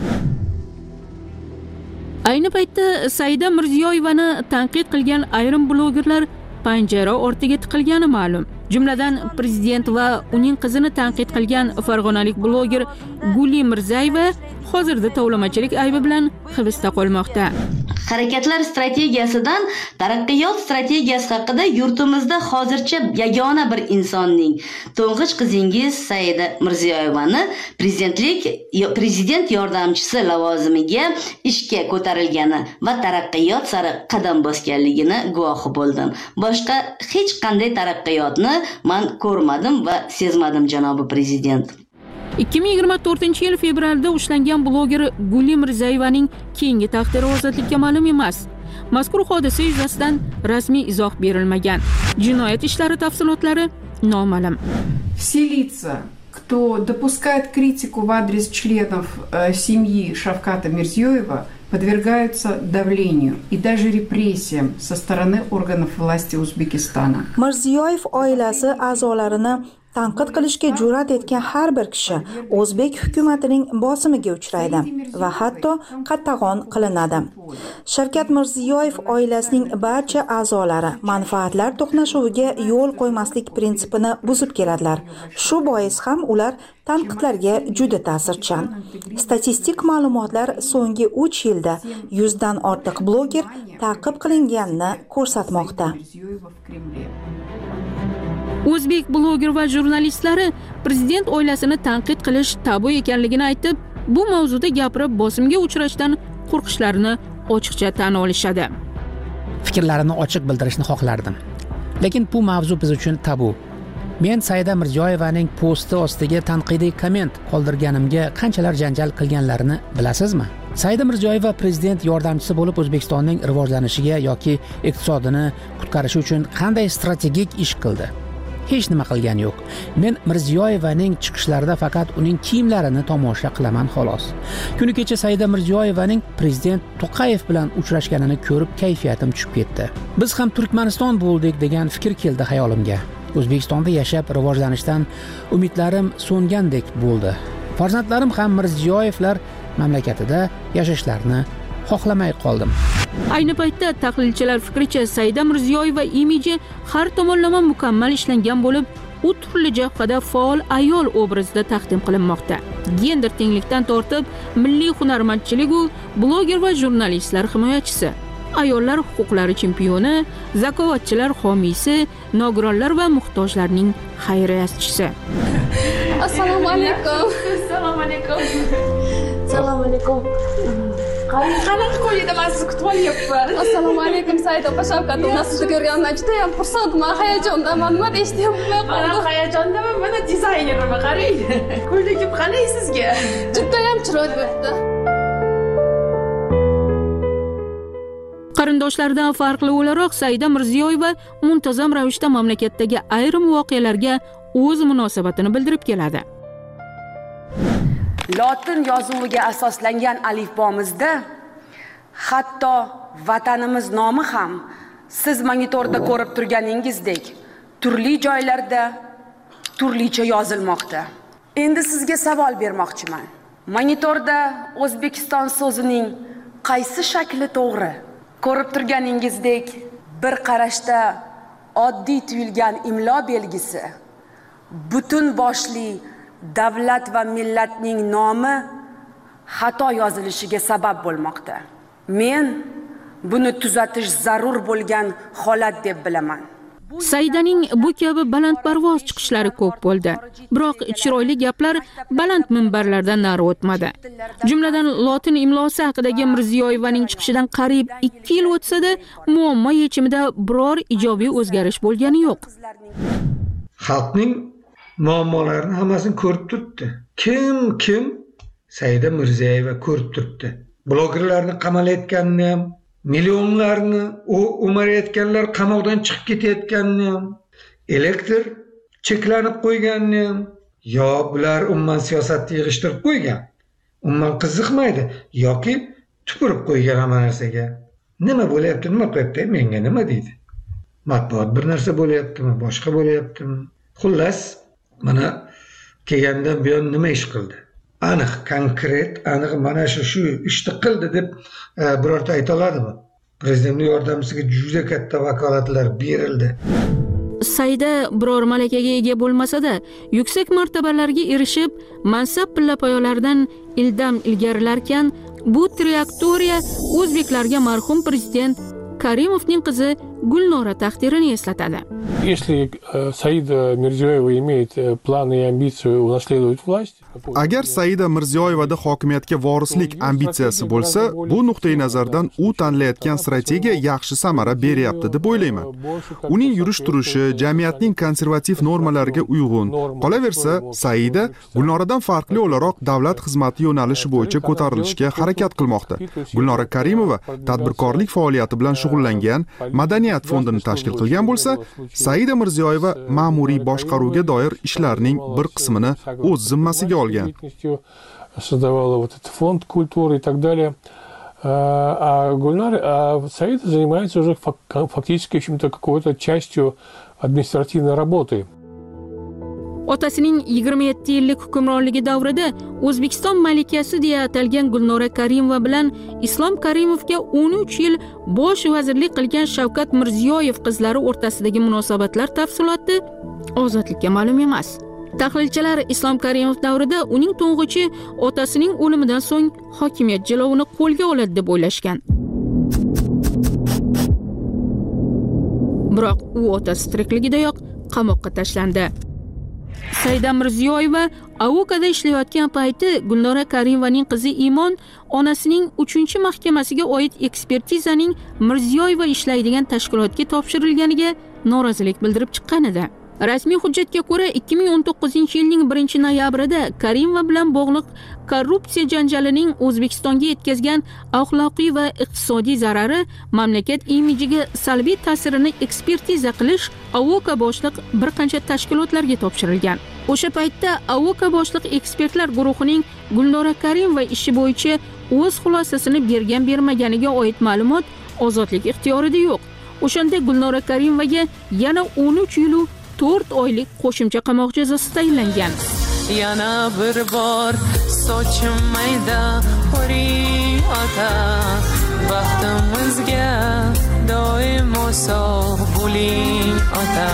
Ayni paytda Saida Mirziyoyevani tanqid qilgan ayrim blogerlar panjara ortiga tiqilgani ma'lum. Jumladan prezident va uning qizini tanqid qilgan farg'onalik bloger Guli Mirzayeva hozirda tovlamachilik aybi bilan hibsda qolmoqda. Harakatlar strategiyasidan taraqqiyot strategiyasi haqida yurtimizda hozircha yagona bir insonning, to'ng'ich qizingiz Saida Mirziyoyevani prezidentlik prezident yordamchisi lavozimiga ishga ko'tarilgani va taraqqiyot sari qadam bosganligini guvohi bo'ldim. Boshqa hech qanday taraqqiyotni men ko'rmadim va sezmadim, janobi prezident. ikki ming yigirma to'rtinchi yil fevralda ushlangan bloger Guli Mirzayevaning keyingi taqdiri hozircha ma'lum emas. Mazkur hodisa yuzasidan rasmiy izoh berilmagan. Jinoyat ishlari tafsilotlari noma'lum. Все лица, кто допускает критику в адрес членов э, семьи Шавката Мирзиёева, подвергаются давлению и даже репрессиям со стороны органов власти Узбекистана. Mirziyoyev oilasi a'zolarini tanqid qilishga jur'at etgan har bir kishi o'zbek hukumatining bosimiga uchraydi va hatto qattag'on qilinadi. Shavkat Mirziyoyev oilasining barcha a'zolari manfaatlar to'qnashuviga yo'l qo'ymaslik prinsipini buzib keladilar. Shu bois ham ular tanqidlarga juda ta'sirchan. Statistik ma'lumotlar so'nggi uch yilda yuzdan ortiq bloger ta'qib qilinganini ko'rsatmoqda. O'zbek bloger va jurnalistlari prezident oilasini tanqid qilish tabu ekanligini aytib, bu mavzuda gapirib bosimga uchrashdan qo'rqishlarini ochiqcha tan olishadi. Fikrlarini ochiq bildirishni xohlardim. Lekin bu mavzu biz uchun tabu. Men Saida Mirziyoyevaning posti ostiga tanqidiy komment qoldirganimga qanchalar janjal qilganlarini bilasizmi? Saida Mirziyoyeva prezident yordamchisi bo'lib O'zbekistonning rivojlanishiga yoki iqtisodini qutqarishi uchun qanday strategik ish qildi? Hech nima qilgani yo'q. Men Mirziyoyevaning chiqishlarida faqat uning kiyimlarini tomosha qilaman xolos. Kuni kecha Saida Mirziyoyevaning prezident To'qayev bilan uchrashganini ko'rib kayfiyatim tushib ketdi. Biz ham Turkmaniston bo'ldik degan fikr keldi xayolimga. O'zbekistonda yashab rivojlanishdan umidlarim so'ngandek bo'ldi. Farzandlarim ham Mirziyoyevlar mamlakatida yashashlarini xohlamay qoldim. Ayni paytda tahlilchilar fikricha Saida Mirziyoyeva imiji har tomonlama mukammal ishlangan bo'lib, u turli jabhada faol ayol obrazida taqdim qilinmoqda. Gender tenglikdan tortib, milliy hunarmandchilik u bloger va jurnalistlar himoyachisi, ayollar huquqlari chempioni, zakovatchilar homiysi, nogironlar va muhtojlarning xayriyatchisi. Assalomu alaykum. Assalomu alaykum. Assalomu alaykum. Qanaqa qo'yida men sizni kutib olyapman. Assalomu alaykum Saida opa, Shavkat aka sizni ko'rganimdan juda ham xursandman, hayajondaman. Nima deyishni ham bilmay qoldim. Men hayajondaman, mana dizaynerman, qarang. Ko'ylagim qalay sizga? Juda ham chiroyli bo'libdi. Qarindoshlardan farqli o'laroq Saida Mirziyoyeva muntazam ravishda mamlakatdagi ayrim voqealarga o'z munosabatini bildirib keladi. Lotin yozuviga asoslangan alifbomizda hatto vatanimiz nomi ham siz monitorda ko'rib turganingizdek turli joylarda turlicha yozilmoqda. Endi sizga savol bermoqchiman. Monitorda O'zbekiston so'zining qaysi shakli to'g'ri? Ko'rib turganingizdek bir qarashda oddiy tuyulgan imlo belgisi butun boshli davlat va millatning nomi xato yozilishiga sabab bo'lmoqda. Men buni tuzatish zarur bo'lgan holat deb bilaman. Saidaning bu kabi balandparvoz chiqishlari ko'p bo'ldi. Biroq chiroyli gaplar baland minbarlardan nari o'tmadi. Jumladan lotin imlosi haqidagi Mirziyoyevaning chiqishidan qariyb ikki yil o'tsa-da, muammo yechimida biror ijobiy o'zgarish bo'lgani yo'q. Xalqning muammolarini hammasini ko'rib turibdi. Kim kim Saida Mirziyoyeva ko'rib turibdi. Blogerlarni qamalayotganini ham, millionlarni o'marayotganlar qamoqdan chiqib ketayotganini ham, elektr cheklanib qo'yganini ham, yo bular umuman siyosatni yig'ishtirib qo'ygan, umuman qiziqmaydi yoki tupurib qo'ygan hamma narsaga. Nima bo'lyapti, nima qilyapti, menga nima deydi. Matbuot bir narsa bo'lyaptimi, boshqa bo'lyaptimi? Xullas, mana kelgandan buyon nima ish qildi? Aniq, konkret, aniq mana shu shu ishni qildi deb birorta ayta oladimi? Prezidentning yordamchisiga juda katta vakolatlar berildi. Saida biror malakaga ega bo'lmasa-da, yuksak martabalarga erishib, mansab pillapoyalaridan ildam ilgarilarkan, bu trayektoriya o'zbeklarga marhum prezident Karimovning qizi Gulnora taqdirini eslatadi. Если Саида Мирзиёева имеет планы и амбицию унаследовать власть, agar Saida Mirziyoyevada hokimiyatga vorislik ambitsiyasi bo'lsa, bu nuqtai nazardan u tanlayotgan strategiya yaxshi samara beryapti deb o'ylayman. Uning yurish-turishi jamiyatning konservativ normalariga uyg'un. Qolaversa, Saida Gulnoradan farqli o'laroq davlat xizmati yo'nalishi bo'yicha ko'tarilishga harakat qilmoqda. Gulnora Karimova tadbirkorlik faoliyati bilan shug'ullangan Madaniyat fondini tashkil qilgan bo'lsa, Saida Mirziyoyeva ma'muriy boshqaruvga doir ishlarning bir qismini o'z zimmasiga olgan. Создавала вот этот фонд культуры и так далее. А Гульнар, а Саида занимается уже фактически чем-то какой-то частью административной работы. Otasining yigirma yetti yillik hukmronligi davrida O'zbekiston malikasi deya atalgan Gulnora Karimova bilan Islom Karimovga o'n uch yil bosh vazirlik qilgan Shavkat Mirziyoyev qizlari o'rtasidagi munosabatlar tafsiloti ozodlikka ma'lum emas. Tahlilchilar Islom Karimov davrida uning to'ng'ichi otasining o'limidan so'ng hokimiyat jilovini qo'lga oladi deb o'ylashgan. Biroq u otasi tirikligidayoq qamoqqa tashlandi. Saida Mirziyoyeva Avokada ishlayotgan payti Gulnora Karimovaning qizi Imon onasining uchinchi mahkamasiga oid ekspertizaning Mirziyoyeva ishlaydigan tashkilotga topshirilganiga norozilik bildirib chiqqan edi. Rasmiy hujjatga ko'ra ikki ming o'n to'qqizinchi yilning birinchi noyabrida Karimova bilan bog'liq korrupsiya janjalining O'zbekistonga yetkazgan axloqiy va iqtisodiy zarari mamlakat imijiga salbiy ta'sirini ekspertiza qilish Avoka boshliq bir qancha tashkilotlarga topshirilgan. O'sha paytda Avoka boshliq ekspertlar guruhining Gulnora Karimova ishi bo'yicha o'z xulosasini bergan bermaganiga oid ma'lumot ozodlik ixtiyorida yo'q. O'shanda Gulnora Karimovaga yana o'n uch yil to'rt oylik qo'shimcha qamoq jazosi tayinlangan. Yana bir bor sochim mayda qo'ring ota, baxtimizga doimo sog' bo'ling ota.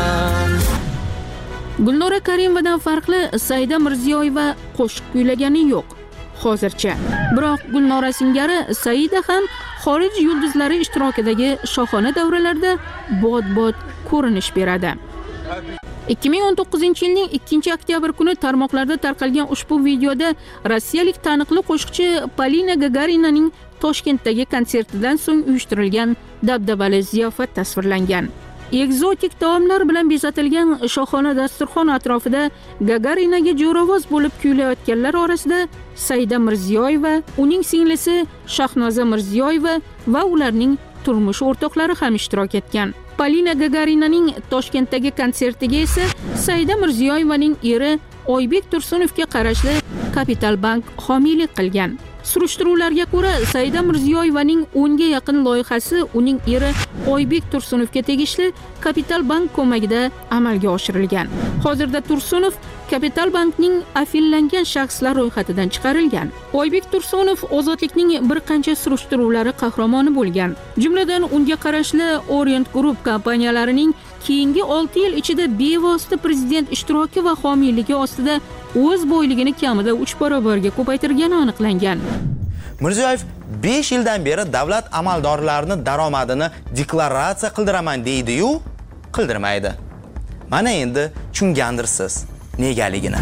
Gulnora Karimovadan farqli Saida Mirziyoyeva qo'shiq kuylagani yo'q hozircha. Biroq Gulnora singari Saida ham xorij yulduzlari ishtirokidagi shohona davralarda bod-bod ko'rinish beradi. ikki ming o'n to'qqizinchi yilning ikkinchi oktyabr kuni tarmoqlarda tarqalgan ushbu videoda rossiyalik taniqli qo'shiqchi Polina Gagarinaning Toshkentdagi konsertidan so'ng uyushtirilgan dabdabali ziyofat tasvirlangan. Ekzotik taomlar bilan bezatilgan shohona dasturxon atrofida Gagarinaga jo'rovoz bo'lib kuylayotganlar orasida Saida Mirziyoyeva, uning singlisi Shahnoza Mirziyoyeva va ularning turmush o'rtoqlari ham ishtirok etgan. Polina Gagarinaning Toshkentdagi konsertiga esa Saida Mirziyoyevaning eri Oybek Tursunovga qarashli Kapital Bank homiylik qilgan. Surishtiruvlarga ko'ra, Saida Mirziyoyevaning o'nga yaqin loyihasi uning eri Oybek Tursunovga tegishli Kapital Bank ko'magida amalga oshirilgan. Hozirda Tursunov Kapital Bankning afillangan shaxslar ro'yxatidan chiqarilgan. Oybek Tursunov ozodlikning bir qancha surishtiruvlari qahramoni bo'lgan. Jumladan unga qarashli Orient Group kompaniyalarining keyingi olti yil ichida bevosita prezident ishtiroki va homiyligi ostida o'z boyligini kamida uch barobarga ko'paytirgani aniqlangan. Mirziyoyev besh yildan beri davlat amaldorlarining daromadini deklaratsiya qildiraman deydi-yu, qildirmaydi. Mana endi tushungandirsiz negaligini.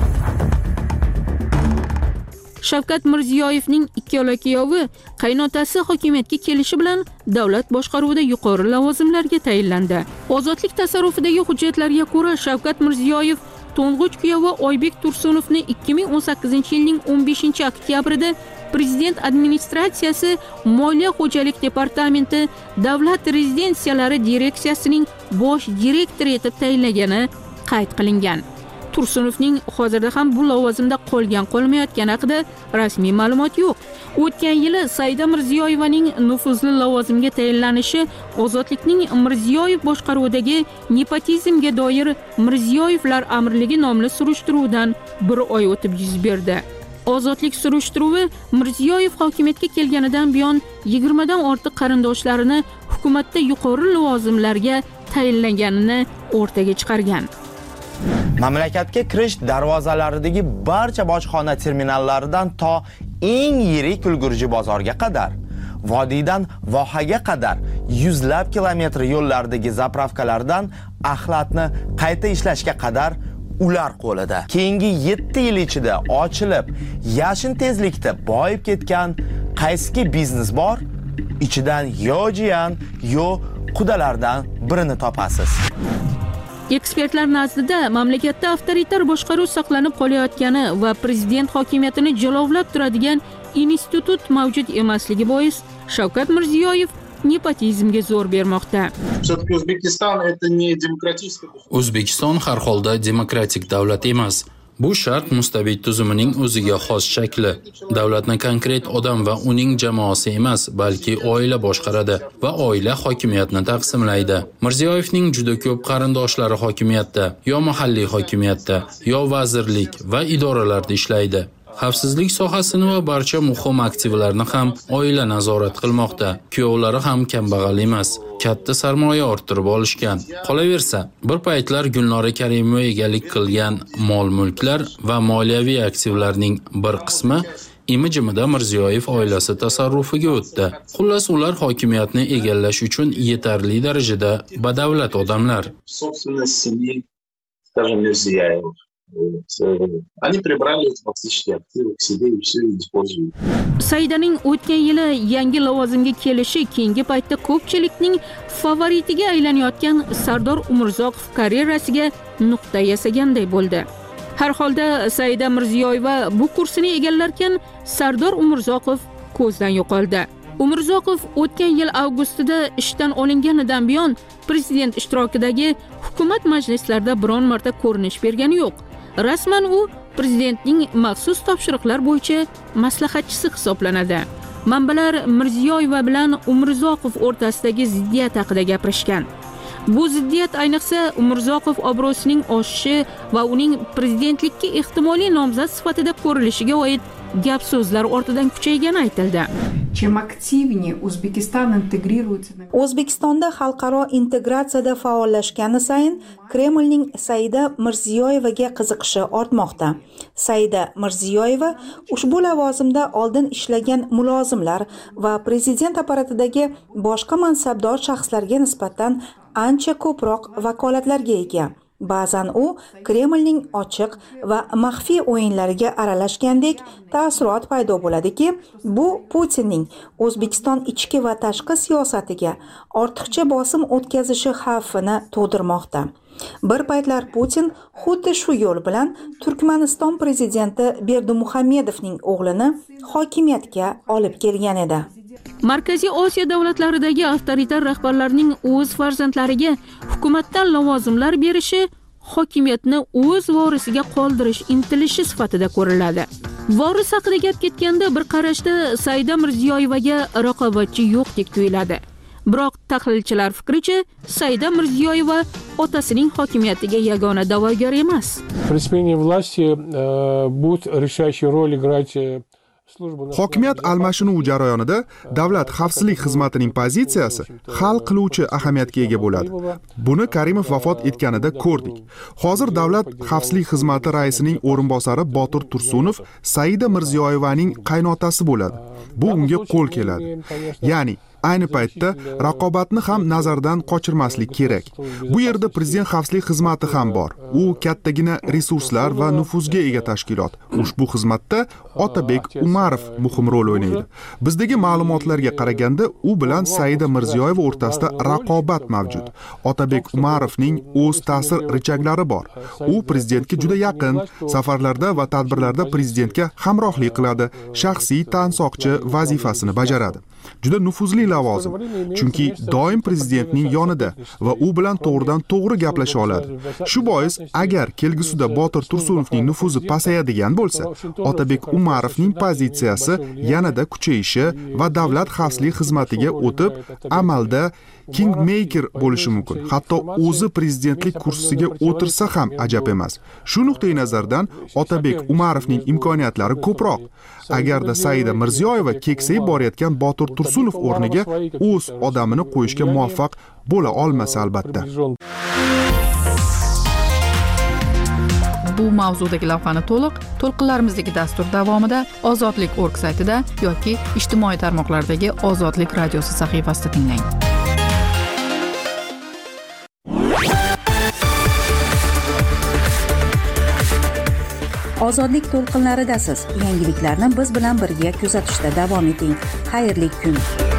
Shavkat Mirziyoyevning ikkala kuyovi qaynotasi hokimiyatga kelishi bilan davlat boshqaruvida yuqori lavozimlarga tayinlandi. Ozodlik tasarrufidagi hujjatlarga ko'ra Shavkat Mirziyoyev to'ng'ich kuyovi Oybek Tursunovni ikki ming o'n sakkizinchi yilning o'n beshinchi oktyabrida Prezident administratsiyasi Moliya xo'jalik departamenti davlat rezidensiyalari direksiyasining bosh direktori etib tayinlagani qayd qilingan. Tursunovning hozirda ham bu lavozimda qolgan qolmayotgani haqida rasmiy ma'lumot yo'q. O'tgan yili Saida Mirziyoyevaning nufuzli lavozimga tayinlanishi Ozodlikning Mirziyoyev boshqaruvidagi nepotizmga doir Mirziyoyevlar amirligi nomli surishtiruvdan bir oy o'tib yuz berdi. Ozodlik surishtiruvi Mirziyoyev hokimiyatga kelganidan buyon yigirmadan ortiq qarindoshlarini hukumatda yuqori lavozimlarga tayinlanganini o'rtaga chiqargan. Mamlakatga kirish darvozalaridagi barcha bojxona terminallaridan to eng yirik ulgurji bozorga qadar, vodiydan vohaga qadar yuzlab kilometr yo'llardagi zapravkalardan axlatni qayta ishlashga qadar ular qo'lida. Keyingi yetti yil ichida ochilib, yashin tezlikda boyib ketgan qaysi biznes bor, ichidan yo jiyan, yo qudalardan birini topasiz. Ekspertlar nazdida mamlakatda avtoritar boshqaruv saqlanib qolayotgani va prezident hokimiyatini jilovlab turadigan institut mavjud emasligi bois Shavkat Mirziyoyev nepotizmga zo'r bermoqda. O'zbekiston har holda demokratik davlat emas. Bu shart mustabid tuzumining o'ziga xos shakli. Davlatni konkret odam va uning jamoasi emas, balki oila boshqaradi va oila hokimiyatni taqsimlaydi. Mirziyoyevning juda ko'p qarindoshlari hokimiyatda, yo mahalliy hokimiyatda, yo vazirlik va idoralarda ishlaydi. Xavfsizlik sohasini va barcha muhim aktivlarni ham oila nazorat qilmoqda. Kuyovlari ham kambag'al emas. Katta sarmoya orttirib olishgan. Qolaversa, bir paytlar Gulnora Karimova egalik qilgan mol-mulklar va moliyaviy aktivlarning bir qismi imijimida Mirziyoyev oilasi tasarrufiga o'tdi. Xullas, ular hokimiyatni egallash uchun yetarli darajada badavlat odamlar. Они прибрали эти фактические активы к себе и все используют. Saidaning o'tgan yili yangi lavozimga kelishi keyingi paytda ko'pchilikning favoritiga aylanayotgan Sardor Umurzoqov karyerasiga nuqta yasaganday bo'ldi. Har holda Saida Mirziyoyeva bu kursini egallarkan, Sardor Umurzoqov ko'zdan yo'qoldi. Umurzoqov o'tgan yil avgustida ishdan olinganidan buyon prezident ishtirokidagi hukumat majlislarida biron marta ko'rinish bergani yo'q. Rasman u prezidentning maxsus topshiriqlar bo'yicha maslahatchisi hisoblanadi. Manbalar Mirziyoyeva bilan Umurzoqov o'rtasidagi ziddiyat haqida gapirishgan. Bu ziddiyat ayniqsa Umurzoqov obro'sining oshishi va uning prezidentlikka ehtimoliy nomzod sifatida ko'rilishiga oid gap so'zlar ortidan kuchaygani aytildi. Чем активнее Узбекистан интегрируется... O'zbekistonda xalqaro integratsiyada faollashgani sayin Kremlning Saida Mirziyoyevaga qiziqishi ortmoqda. Saida Mirziyoyeva ushbu lavozimda oldin ishlagan mulozimlar va prezident apparatidagi boshqa mansabdor shaxslarga nisbatan ancha ko'proq vakolatlarga ega. Ba'zan u Kremlning ochiq va maxfiy o'yinlariga aralashgandek ta'ssurot paydo bo'ladiki, bu Putinning O'zbekiston ichki va tashqi siyosatiga ortiqcha bosim o'tkazishi xavfini tug'dirmoqda. Bir paytlar Putin xuddi shu yo'l bilan Turkmaniston prezidenti Berdimuhamedovning o'g'lini hokimiyatga olib kelgan edi. Markaziy Osiyo davlatlaridagi avtoritar rahbarlarning o'z farzandlariga hukumatdan lavozimlar berishi hokimiyatni o'z vorisiga qoldirish intilishi sifatida ko'riladi. Voris haqida gap ketganda bir qarashda Saida Mirziyoyevaga raqobatchi yo'qdek tuyuladi. Biroq tahlilchilar fikricha, Saida Mirziyoyeva otasining hokimiyatiga yagona da'vogar emas. При смене власти будет решающую роль играть Hokimiyat almashinuvi jarayonida davlat xavfsizlik xizmatining pozitsiyasi hal qiluvchi ahamiyatga ega bo'ladi. Buni Karimov vafot etganida ko'rdik. Hozir davlat xavfsizlik xizmati raisining o'rinbosari Botir Tursunov Saida Mirziyoyevaning qaynotasi bo'ladi. Bu unga qo'l keladi. Ya'ni ayni paytda raqobatni ham nazardan qochirmaslik kerak. Bu yerda prezident xavfsizlik xizmati ham bor. U kattagina resurslar va nufuzga ega tashkilot. Ushbu xizmatda Otabek Umarov muhim rol o'ynaydi. Bizdagi ma'lumotlarga qaraganda, u bilan Saida Mirziyoyeva o'rtasida raqobat mavjud. Otabek Umarovning o'z ta'sir richaklari bor. U prezidentga juda yaqin, safarlarda va tadbirlarda prezidentga hamrohlik qiladi, shaxsiy tansoqchi vazifasini bajaradi. juda nufuzli lavozim, chunki doim prezidentning yonida va u bilan to'g'ridan to'g'ri gaplasha oladi. Shu bois, agar kelgusida Botir Tursunovning nufuzi pasayadigan bo'lsa, Otabek Umarovning pozitsiyasi yanada kuchayishi va davlat xavfsizlik xizmatiga o'tib, amalda kingmaker bo'lishi mumkin. Hatto o'zi prezidentlik kursisiga o'tirsa ham ajab emas. Shu nuqtai nazardan Otabek Umarovning imkoniyatlari ko'proq. Agarda Saida Mirziyoyeva keksayib borayotgan Botir Tursunov o'rniga o'z odamini qo'yishga muvaffaq bo'la olmasa albatta. Bu mavzudagi lavhani to'liq to'lqinlarimizdagi dastur davomida Ozodlik nokta org saytida yoki ijtimoiy tarmoqlardagi Ozodlik radiosi sahifasida tinglang. Ozodlik to'lqinlaridasiz. Yangiliklarni biz bilan birga kuzatishda davom eting. Xayrli kun.